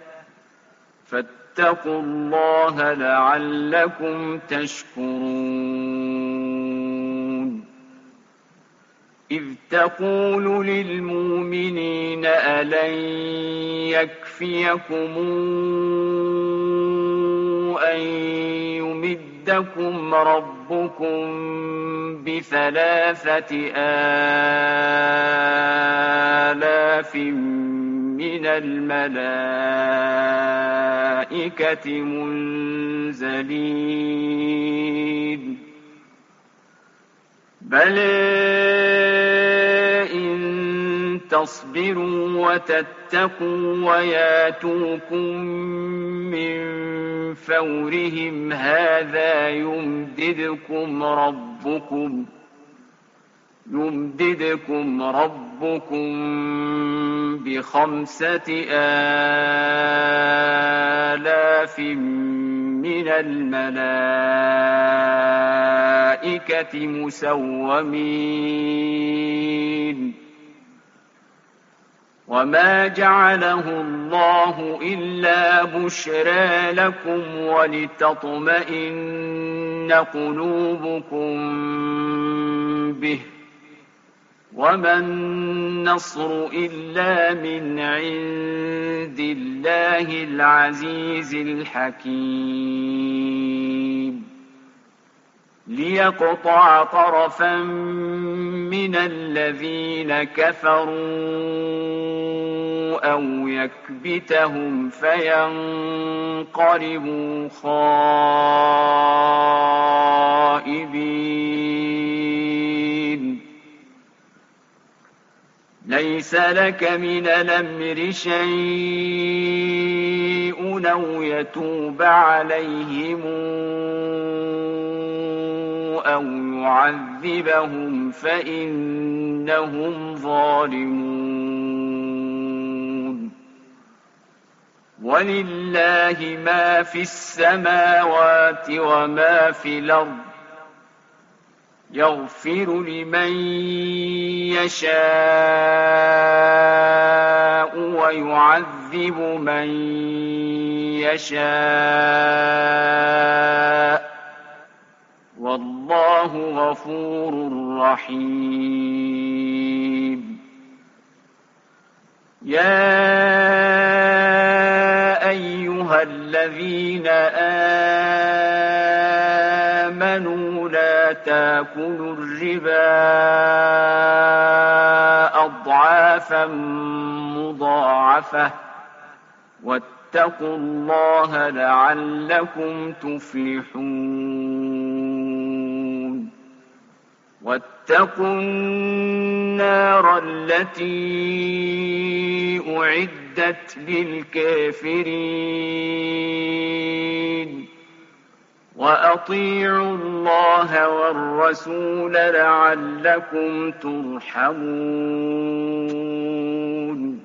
فاتقوا الله لعلكم تشكرون. إذ تقول للمؤمنين ألن يكفيكم أن يمدكم ربكم ب3,000 من الملائكة منزلين بل إن تصبروا وتتقوا وياتوكم من فورهم هذا يمددكم ربكم ب5,000 من الملائكة مسومين وما جعله الله إلا بشرى لكم ولتطمئن قلوبكم به وما النصر إلا من عند الله العزيز الحكيم ليقطع طرفا من الذين كفروا أو يكبتهم فينقلبوا خائبين ليس لك من الأمر شيء أو يتوب عليهم أو يعذبهم فإنهم ظالمون ولله ما في السماوات وما في الأرض يغفر لمن يشاء ويعذب من يشاء والله غفور رحيم يا أيها الذين آمنوا لا تأكلوا الربا أضعافا مضاعفة واتقوا الله لعلكم تفلحون واتقوا النار التي أعدت للكافرين وأطيعوا الله والرسول لعلكم ترحمون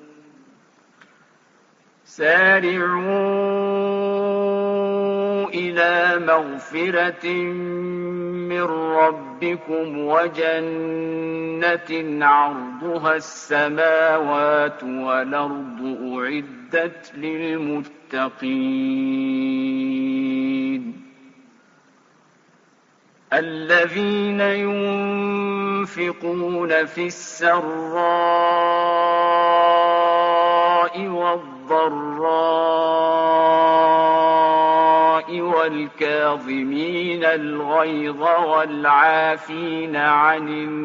سارعوا إلى مغفرة من ربكم وجنة عرضها السماوات والأرض أعدت للمتقين الذين ينفقون في السراء والضراء والكاظمين الغيظ والعافين عن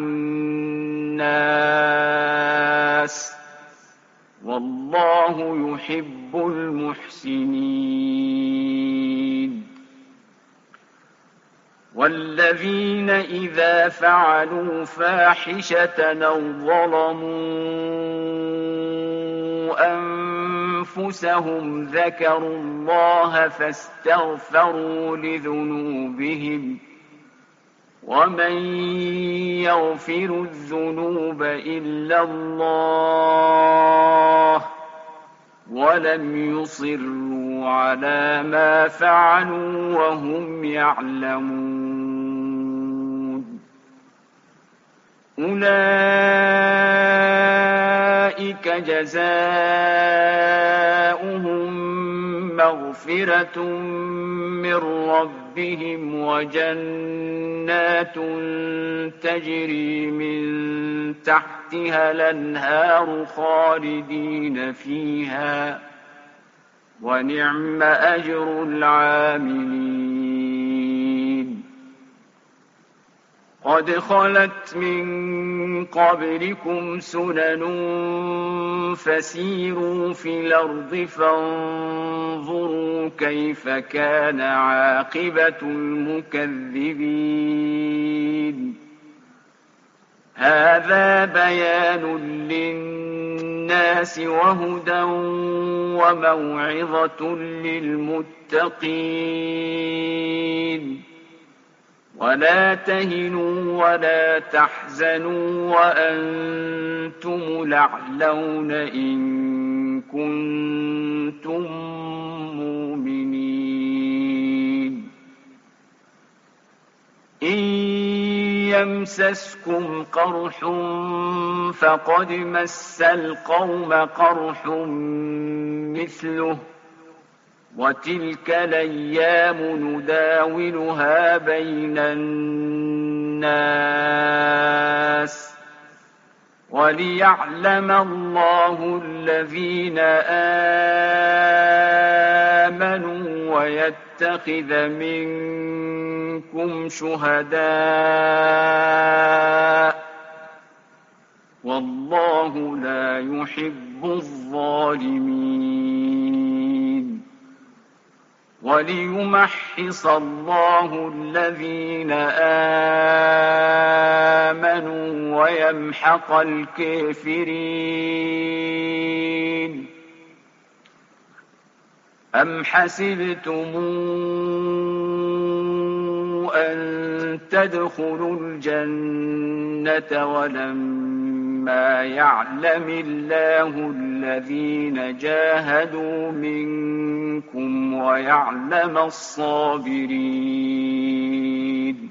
الناس والله يحب المحسنين والذين إذا فعلوا فاحشة أو ظلموا أنفسهم ذكروا الله فاستغفروا لذنوبهم ومن يغفر الذنوب إلا الله ولم يصروا على ما فعلوا وهم يعلمون أولئك جزاؤهم مغفرة من ربهم وجنات جنات تجري من تحتها الأنهار خالدين فيها ونعم أجر العاملين قد خلت من قبلكم سنن فسيروا في الأرض فانظروا كيف كان عاقبة المكذبين هذا بيان للناس وهدى وموعظة للمتقين ولا تهنوا ولا تحزنوا وأنتم الأعلون إن كنتم مؤمنين إن يمسسكم قرح فقد مس القوم قرح مثله وتلك الأيام نداولها بين الناس وليعلم الله الذين آمنوا ويتخذ منكم شهداء والله لا يحب الظالمين وليمحص الله الذين آمنوا ويمحق الكافرين أم حسبتم أن تدخلوا الجنة ولما يعلم الله الذين جاهدوا منكم ويعلم الصابرين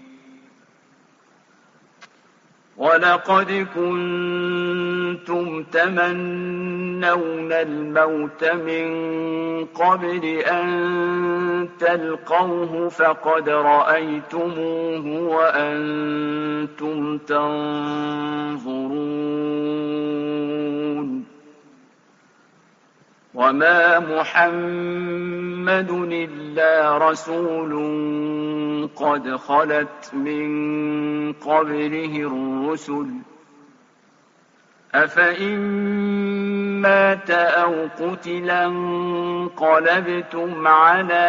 ولقد كنتم تمنون الموت من قبل أن تلقوه فقد رأيتموه وأنتم تنظرون وما محمد إلا رسول قد خلت من قبله الرسل أفإن مات أو قتلا انقلبتم على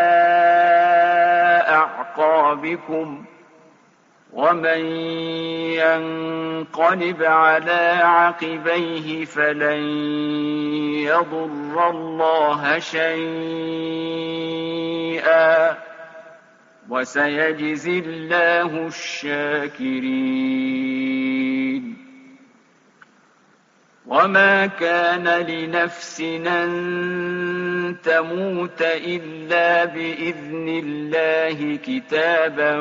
أعقابكم ومن ينقلب على عقبيه فلن يضر الله شيئا وسيجزي الله الشاكرين وما كان لنفس أن تموت إلا بإذن الله كتابا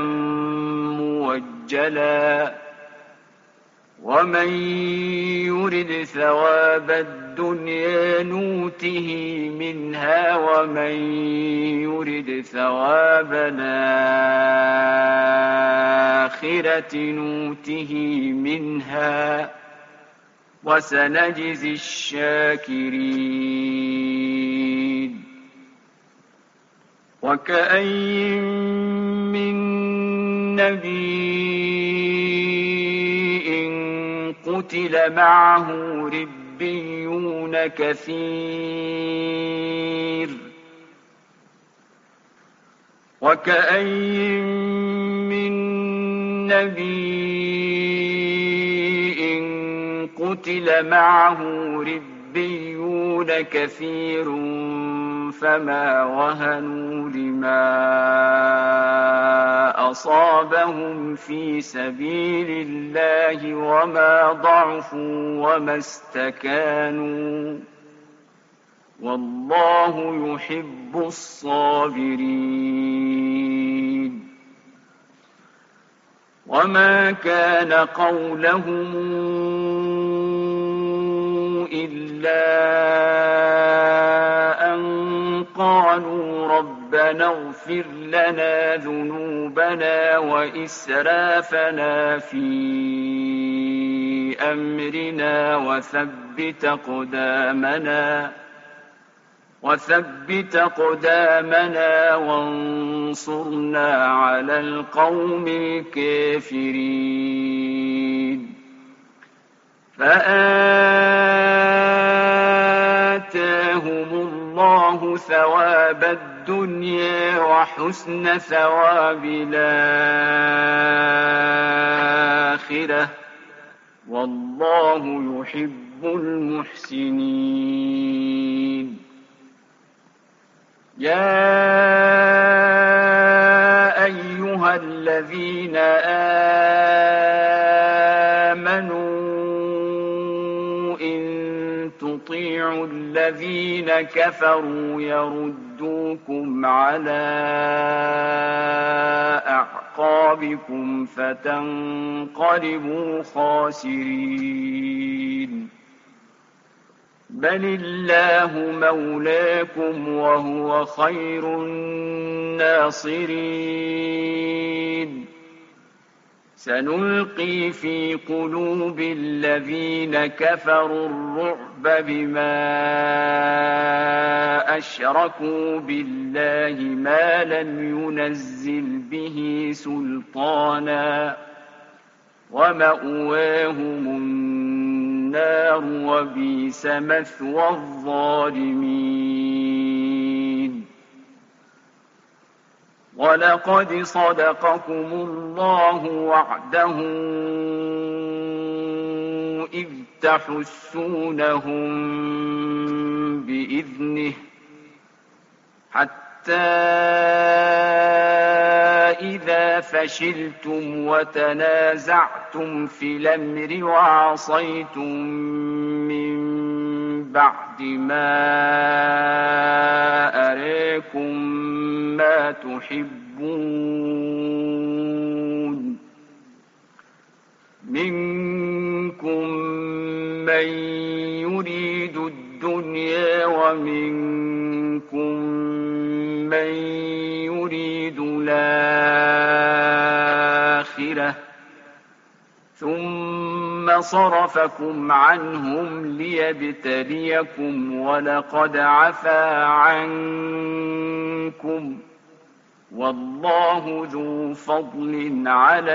موجلا ومن يرد ثواب الدنيا نوته منها ومن يرد ثواب الآخرة نوته منها وسنجزي الشاكرين وكأي من نبي قتل معه ربيون كثير وكأي من نبي قتل معه ربيون كثير فما وهنوا لما أصابهم في سبيل الله وما ضعفوا وما استكانوا والله يحب الصابرين وما كان قولهم إلا أن قالوا ربنا اغفر لنا ذنوبنا وإسرافنا في أمرنا وثبت أقدامنا وانصرنا على القوم الكافرين. فآتاهم الله ثواب الدنيا وحسن ثواب الآخرة، والله يحب المحسنين. يا أيها الذين آمنوا إن تطيعوا الذين كفروا يردوكم على أعقابكم فتنقلبوا خاسرين. بل الله مولاكم وهو خير الناصرين. سنلقي في قلوب الذين كفروا الرعب بما أشركوا بالله ما لم ينزل به سلطانا ومأواهم النار وبئس مثوى الظالمين. ولقد صدقكم الله وعده إذ تحسونهم بإذنه حتى إذا فشلتم وتنازعتم في الأمر وعصيتم من بعد ما أراكم ما تحبون منكم من يريد الدنيا ومنكم من يريد الآخرة ثم صرفكم عنهم ليبتليكم ولقد عفا عنكم والله ذو فضل على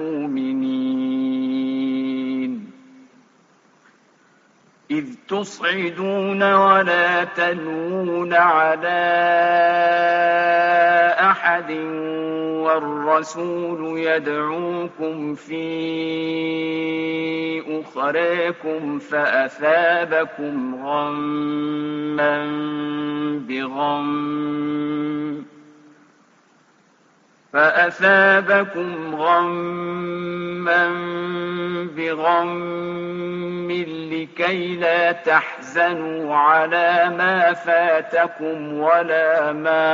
المؤمنين. إذ تصعدون ولا تلوون على أحد والرسول يدعوكم في أخراكم فأثابكم غما بغم لكي لا تحزنوا على ما فاتكم ولا ما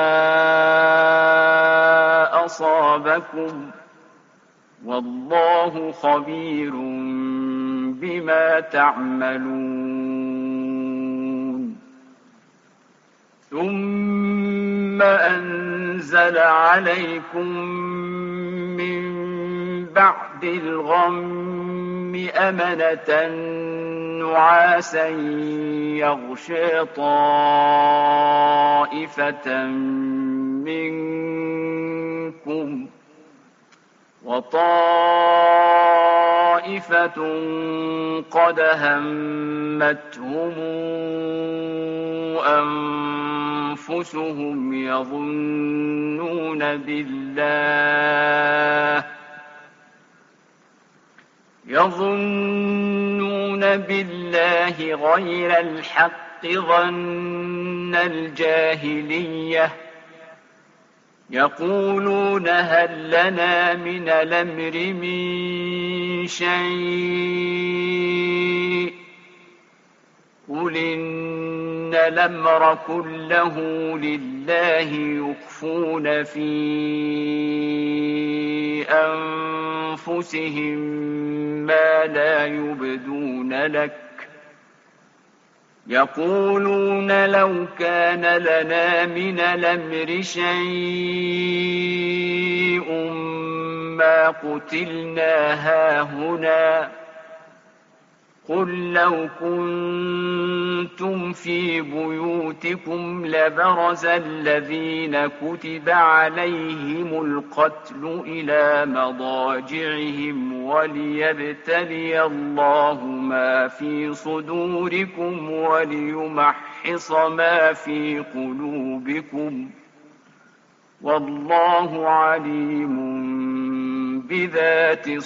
أصابكم والله خبير بما تعملون. ثم أنزل عليكم من بعد الغم أمنة نعاسا يغشى طائفة منكم وطائفة قد همتهم أنفسهم يظنون بالله غير الحق ظن الجاهلية يقولون هل لنا من الأمر من شيء قل إن الأمر كله لله يخفون في أنفسهم ما لا يبدون لك يقولون لو كان لنا من الأمر شيء ما قتلنا هاهنا قل لو كنتم في بيوتكم لبرز الذين كتب عليهم القتل إلى مضاجعهم وليبتلي الله ما في صدوركم وليمحص ما في قلوبكم والله عليم بذات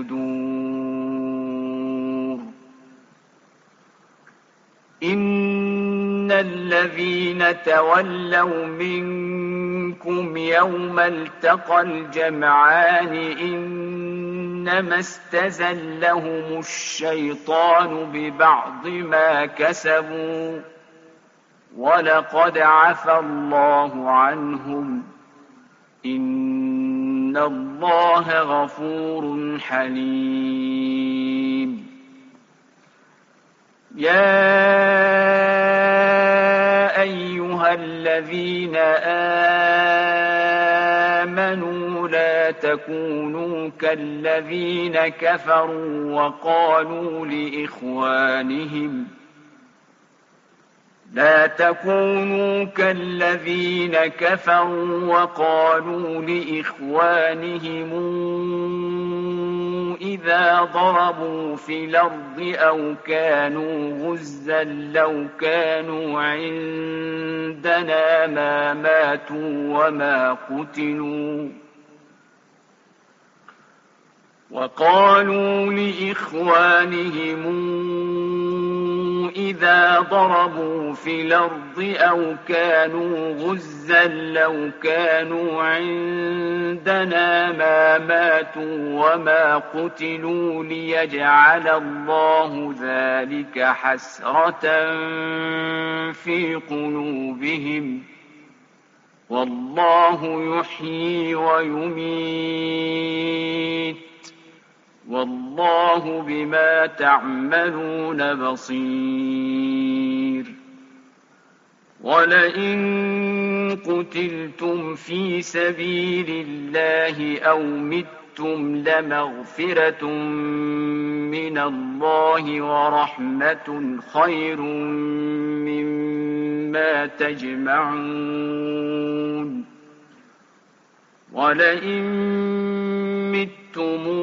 الصدور. إن الذين تولوا منكم يوم التقى الجمعان إنما استزلهم الشيطان ببعض ما كسبوا ولقد عفى الله عنهم إن الله غفور حليم. يا أيها الذين آمنوا لا تكونوا كالذين كفروا وقالوا لإخوانهم إذا ضربوا في الأرض أو كانوا غزا لو كانوا عندنا ما ماتوا وما قتلوا وقالوا لإخوانهم إذا ضربوا في الأرض أو كانوا غزا لو كانوا عندنا ما ماتوا وما قتلوا ليجعل الله ذلك حسرة في قلوبهم والله يحيي ويميت والله بما تعملون بصير. ولئن قتلتم في سبيل الله أو متم لمغفرة من الله ورحمة خير مما تجمعون. ولئن متم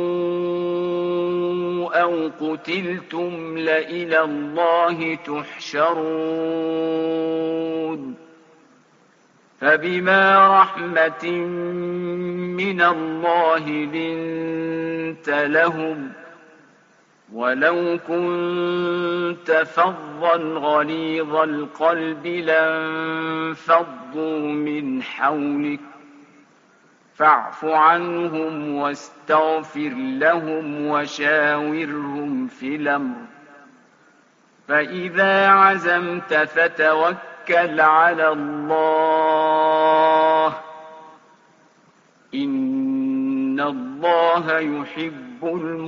أو قتلتم لإلى الله تحشرون. فبما رحمة من الله لنت لهم ولو كنت فظا غليظ القلب لانفضوا من حولك فاعف عنهم واستغفر لهم وشاورهم في الأمر فإذا عزمت فتوكل على الله إن الله يحب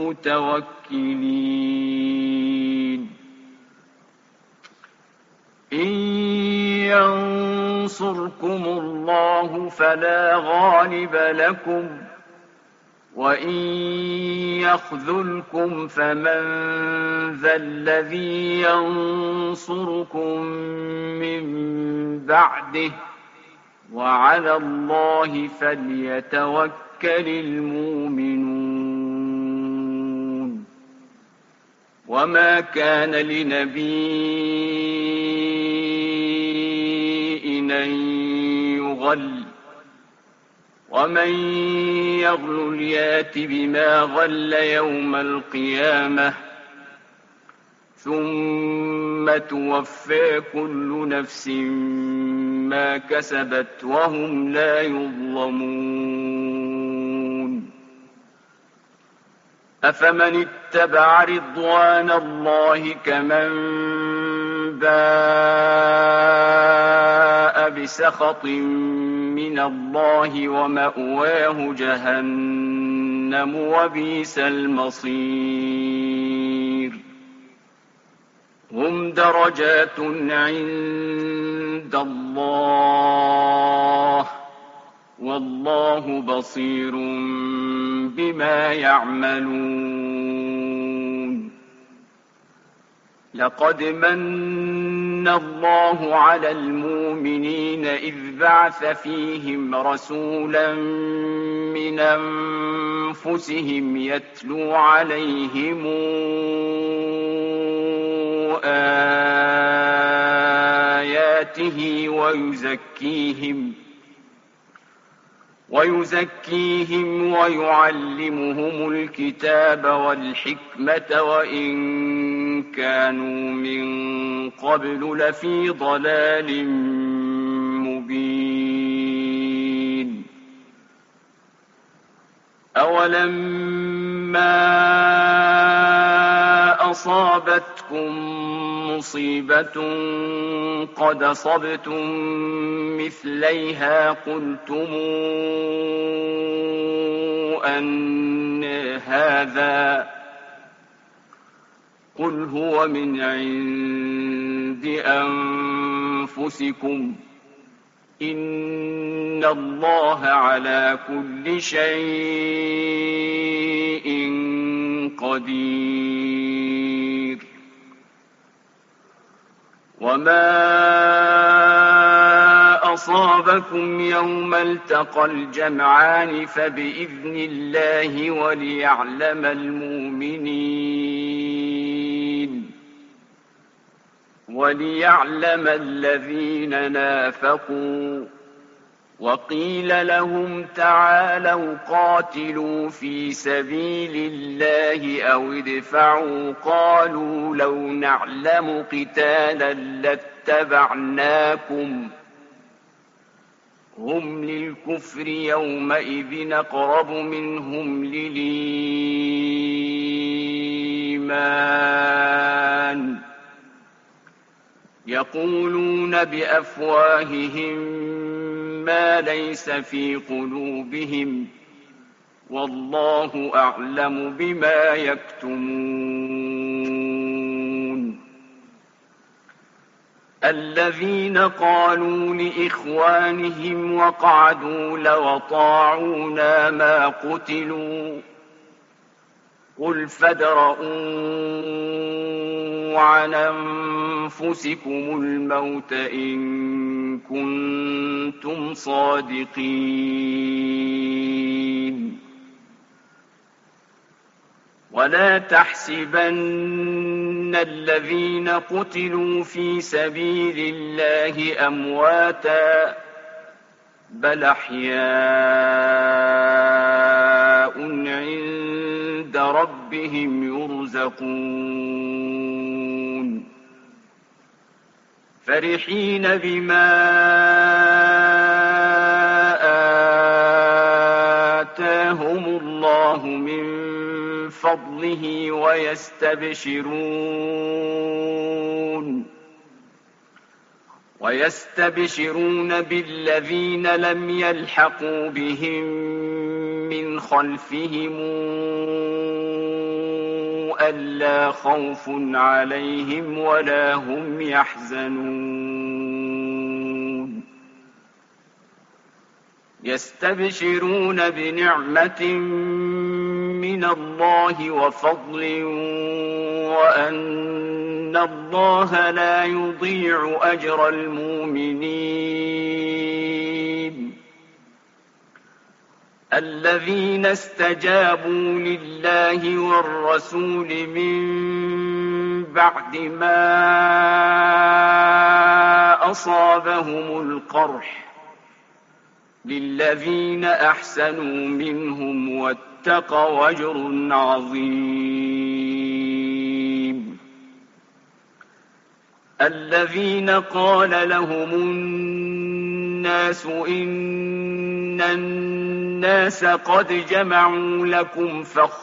المتوكلين. إن ينصركم الله فلا غالب لكم وإن يخذلكم فمن ذا الذي ينصركم من بعده وعلى الله فليتوكل المؤمنون. وما كان لنبي أن يغل ومن يغل يات بما غل يوم القيامة ثم توفى كل نفس ما كسبت وهم لا يظلمون. أفمن اتبع رضوان الله كمن باء بسخط من الله ومأواه جهنم وبئس المصير. هم درجات عند الله والله بصير بما يعملون. لقد من الله على المؤمنين إذ بعث فيهم رسولا من أنفسهم يتلو عليهم آياته ويزكيهم ويعلمهم الكتاب والحكمة وإن كانوا من قبل لفي ضلال مبين. أولما أصابتكم مصيبة قد أصبتم مثليها قلتم أن هذا قل هو من عند أنفسكم إن الله على كل شيء قدير. وما أصابكم يوم التقى الجمعان فبإذن الله وليعلم المؤمنين وليعلم الذين نافقوا. وقيل لهم تعالوا قاتلوا في سبيل الله أو ادفعوا قالوا لو نعلم قتالا لاتبعناكم هم للكفر يومئذ أقرب منهم للإيمان يقولون بأفواههم ما ليس في قلوبهم والله أعلم بما يكتمون. الذين قالوا لإخوانهم وقعدوا لو أطاعونا ما قتلوا قل فادرءوا عن أنفسكم الموت إن كنتم صادقين. ولا تحسبن الذين قتلوا في سبيل الله أمواتا بل أحياء عند ربهم يرزقون. فرحين بما آتاهم الله من فضله ويستبشرون بالذين لم يلحقوا بهم من خلفهم ألا خوف عليهم ولا هم يحزنون. يستبشرون بنعمة من الله وفضل وأن الله لا يضيع أجر المؤمنين. الذين استجابوا لله والرسول من بعد ما أصابهم القرح للذين أحسنوا منهم واتقوا أجر عظيم. الذين قال لهم الناس إن الناس قد جمعوا لكم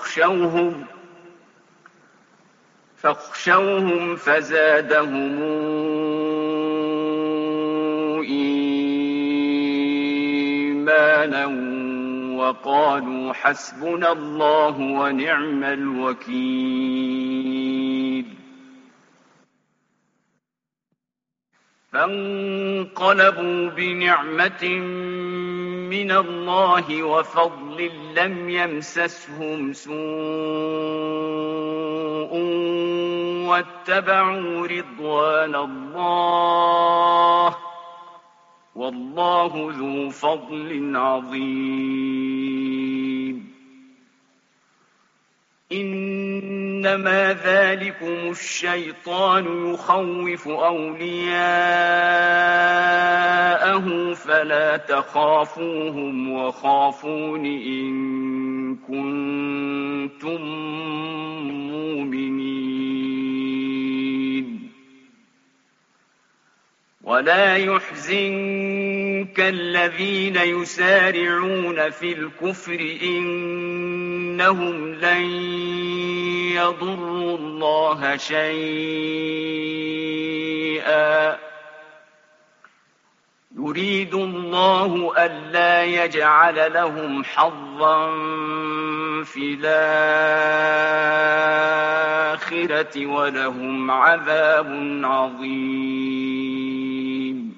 فاخشوهم فزادهم إيمانا وقالوا حسبنا الله ونعم الوكيل. فانقلبوا بنعمة من الله وفضل لم يمسسهم سوء واتبعوا رضوان الله والله ذو فضل عظيم. إنما ذلكم الشيطان يخوف أولياءه فلا تخافوهم وخافون إن كنتم مؤمنين. ولا يحزنك الذين يسارعون في الكفر إنهم لن يضروا الله شيئا يريد الله ألا يجعل لهم حظا في الآخرة ولهم عذاب عظيم.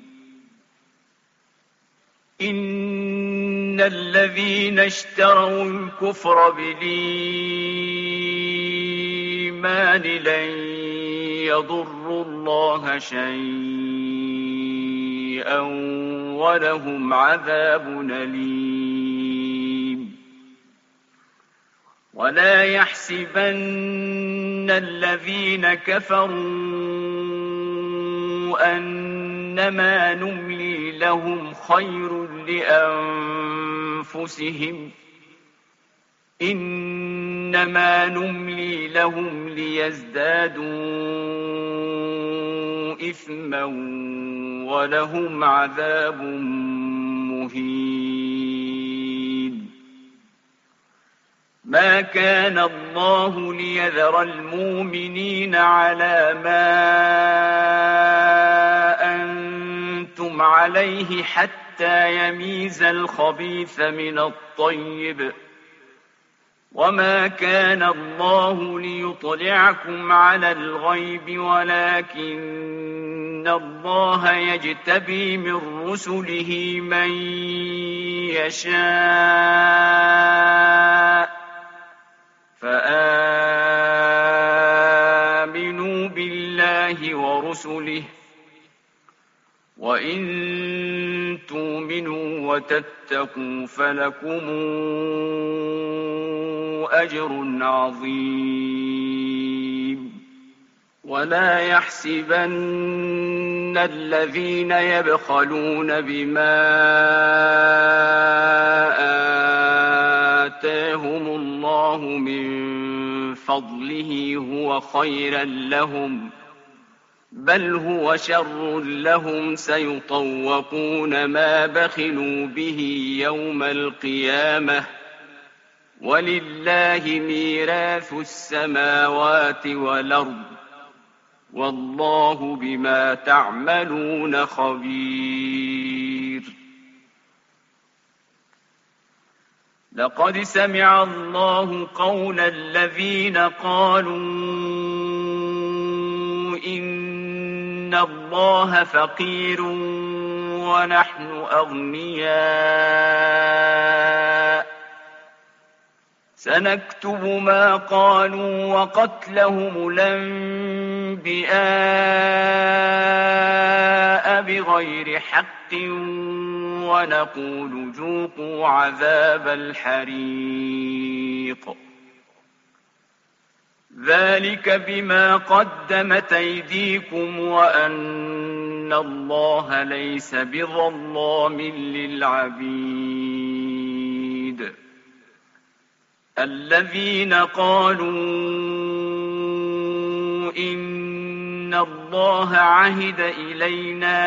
إن الذين اشتروا الكفر بالإيمان لن يضروا الله شيئا ولهم عذاب أليم. ولا يحسبن الذين كفروا أنما نملي لهم خير لأنفسهم إنما نملي لهم ليزدادوا إثما ولهم عذاب مهين. ما كان الله ليذر المؤمنين على ما أنتم عليه حتى يميز الخبيث من الطيب وما كان الله ليطلعكم على الغيب ولكن الله يجتبي من رسله من يشاء فآمنوا بالله ورسله وإن تؤمنوا وتتقوا فلكم أجر عظيم. ولا يحسبن الذين يبخلون بما آتاهم الله من فضله هو خيرا لهم بل هو شر لهم سيطوقون ما بخلوا به يوم القيامة ولله ميراث السماوات والأرض والله بما تعملون خبير. لقد سمع الله قول الذين قالوا إن الله فقير ونحن أغنياء سنكتب ما قالوا وقتلهم الأنبياء بغير حق ونقول ذوقوا عذاب الحريق ذلك بما قدمت أيديكم وأن الله ليس بظلام للعبيد. الذين قالوا إن الله عهد إلينا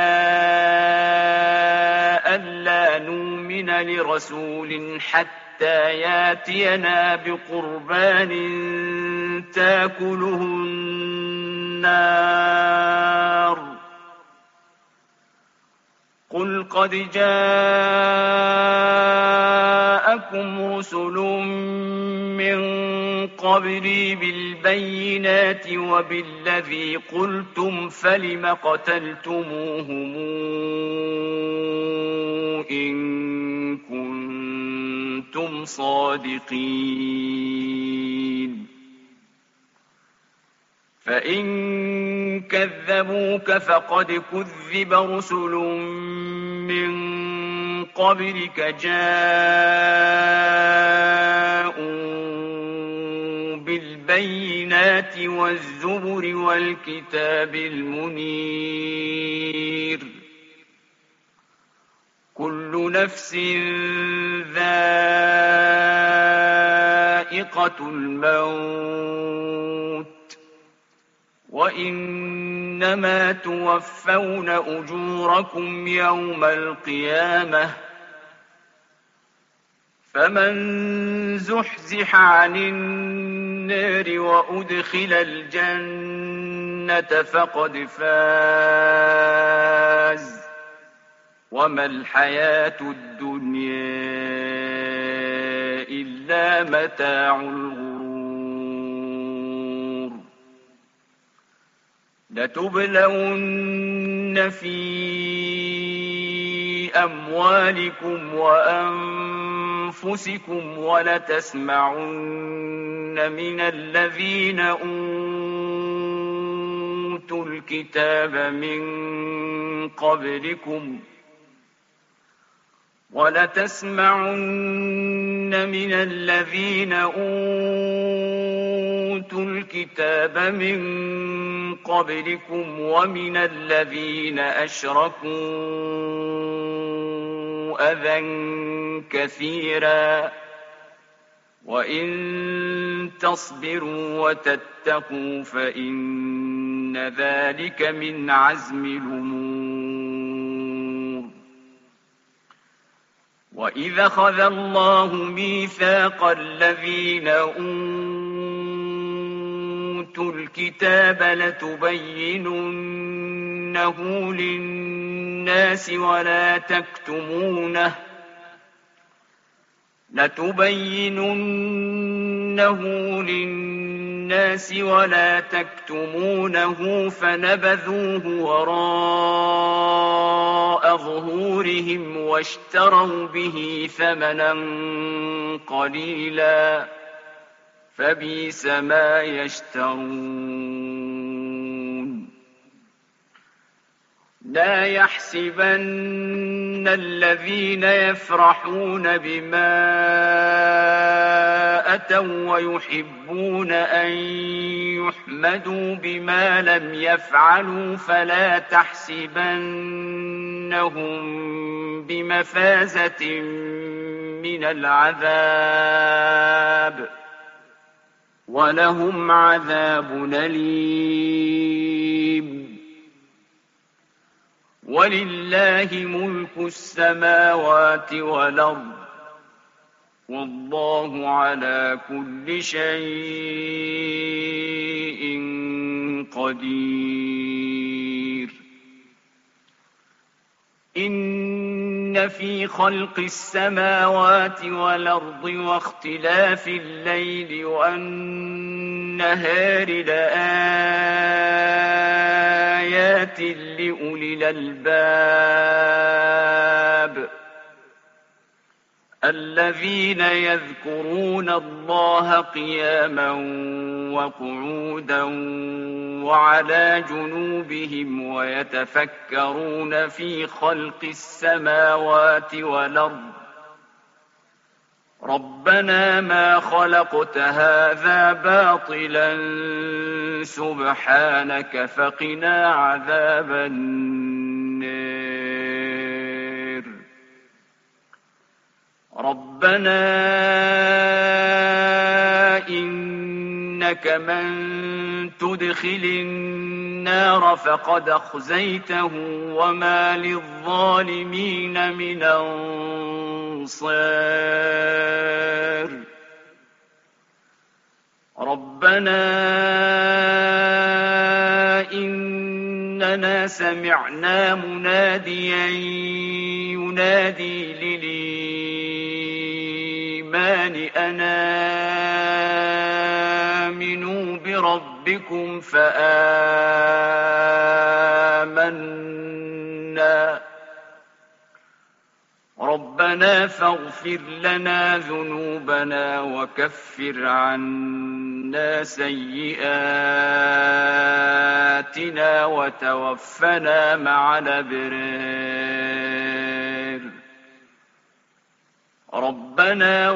ألا نؤمن لرسول حتى ياتينا بقربان تاكله النار قل قد جاءكم رسل من قبلي بالبينات وبالذي قلتم فلم قتلتموهم إن كنتم صادقين فإن كذبوك فقد كذب رسل من قبلك جاءوا بالبينات والزبر والكتاب المنير كل نفس ذائقة الموت وإنما توفون أجوركم يوم القيامة فمن زحزح عن النار وأدخل الجنة فقد فاز وما الحياة الدنيا إلا متاع الغرور لتبلون في أموالكم وأنفسكم ولتسمعن من الذين أوتوا الكتاب من قبلكم ومن الذين أشركوا أذى كثيرا وإن تصبروا وتتقوا فإن ذلك من عزم الأمور وإذا أخذ الله ميثاق الذين أوتوا الكتاب لتبيننه للناس ولا تكتمونه فنبذوه وراء ظهورهم واشتروا به ثمنا قليلا فبئس ما يشترون لا يحسبن الذين يفرحون بما أتوا ويحبون أن يحمدوا بما لم يفعلوا فلا تحسبنهم بمفازة من العذاب ولهم عذاب أليم ولله ملك السماوات والأرض والله على كل شيء قدير إن في خلق السماوات والأرض واختلاف الليل والنهار لآيات لأولي الألباب الذين يذكرون الله قياما وقعودا وعلى جنوبهم ويتفكرون في خلق السماوات والأرض ربنا ما خلقت هذا باطلا سبحانك فقنا عذاب النار ربنا إنك من تدخل النار فقد أخزيته وما للظالمين من أنصار ربنا إننا سمعنا مناديا ينادي للإيمان أن ربكم فآمنا ربنا فاغفر لنا ذنوبنا وكفر عنا سيئاتنا وتوفنا مع الأبرار ربنا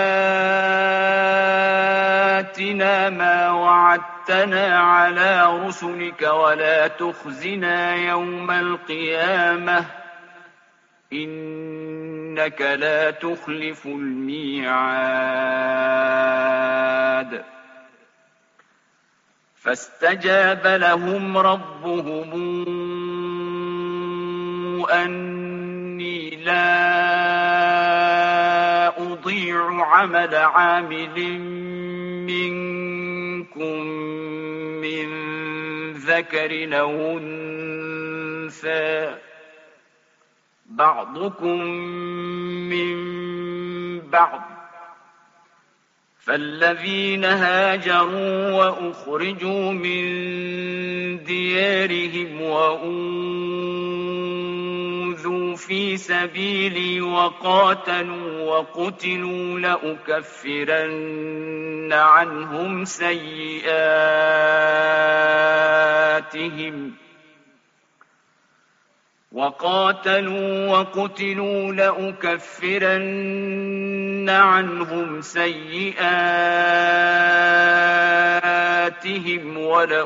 وآتنا ما وعدتنا على رسلك ولا تخزنا يوم القيامة إنك لا تخلف الميعاد فاستجاب لهم ربهم أني لا أضيع عمل عامل منكم من ذكر أو أنثى بعضكم من بعض فالذين هاجروا وأخرجوا من ديارهم وأوذوا في سبيلي وقتلوا لأكفرن عنهم سيئاتهم لأكفرن عنهم سيئاتهم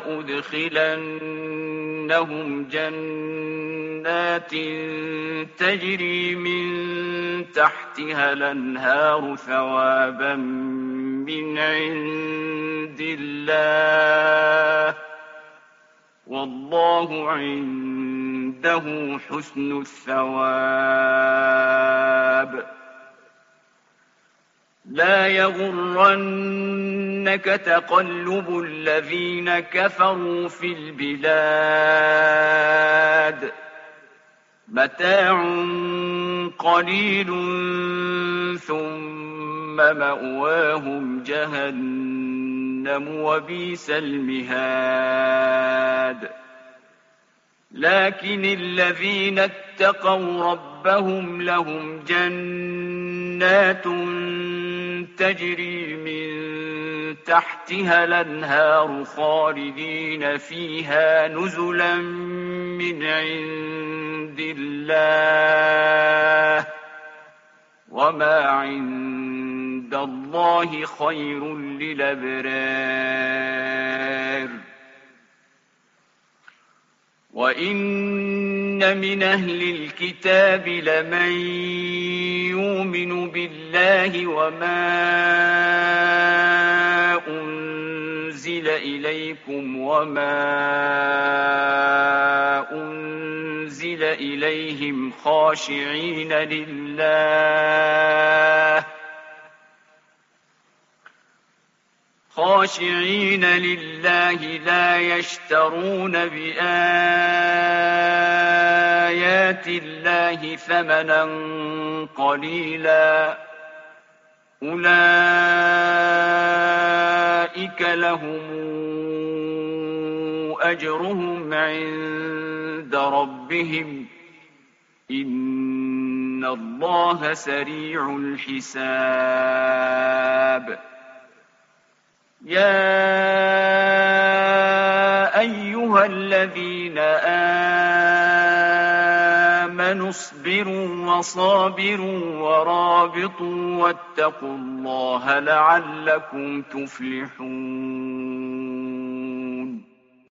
ولأدخلنهم جنات تجري من تحتها الأنهار ثوابا من عند الله والله عنده حسن الثواب لا يغرنك تقلب الذين كفروا في البلاد متاع قليل ثم مأواهم جهنم وبئس المهاد لكن الذين اتقوا ربهم لهم جنات تجري من تحتها الأنهار خالدين فيها نزلا من عند الله وما عند الله خير للأبرار وإن من أهل الكتاب لمن يؤمن بالله وما أنزل إليكم وما أنزل إليهم خاشعين لله لا يشترون بآيات الله ثمنا قليلا أولئك لهم أجرهم عند ربهم إن الله سريع الحساب يا أيها الذين آمنوا اصبروا وصابروا ورابطوا واتقوا الله لعلكم تفلحون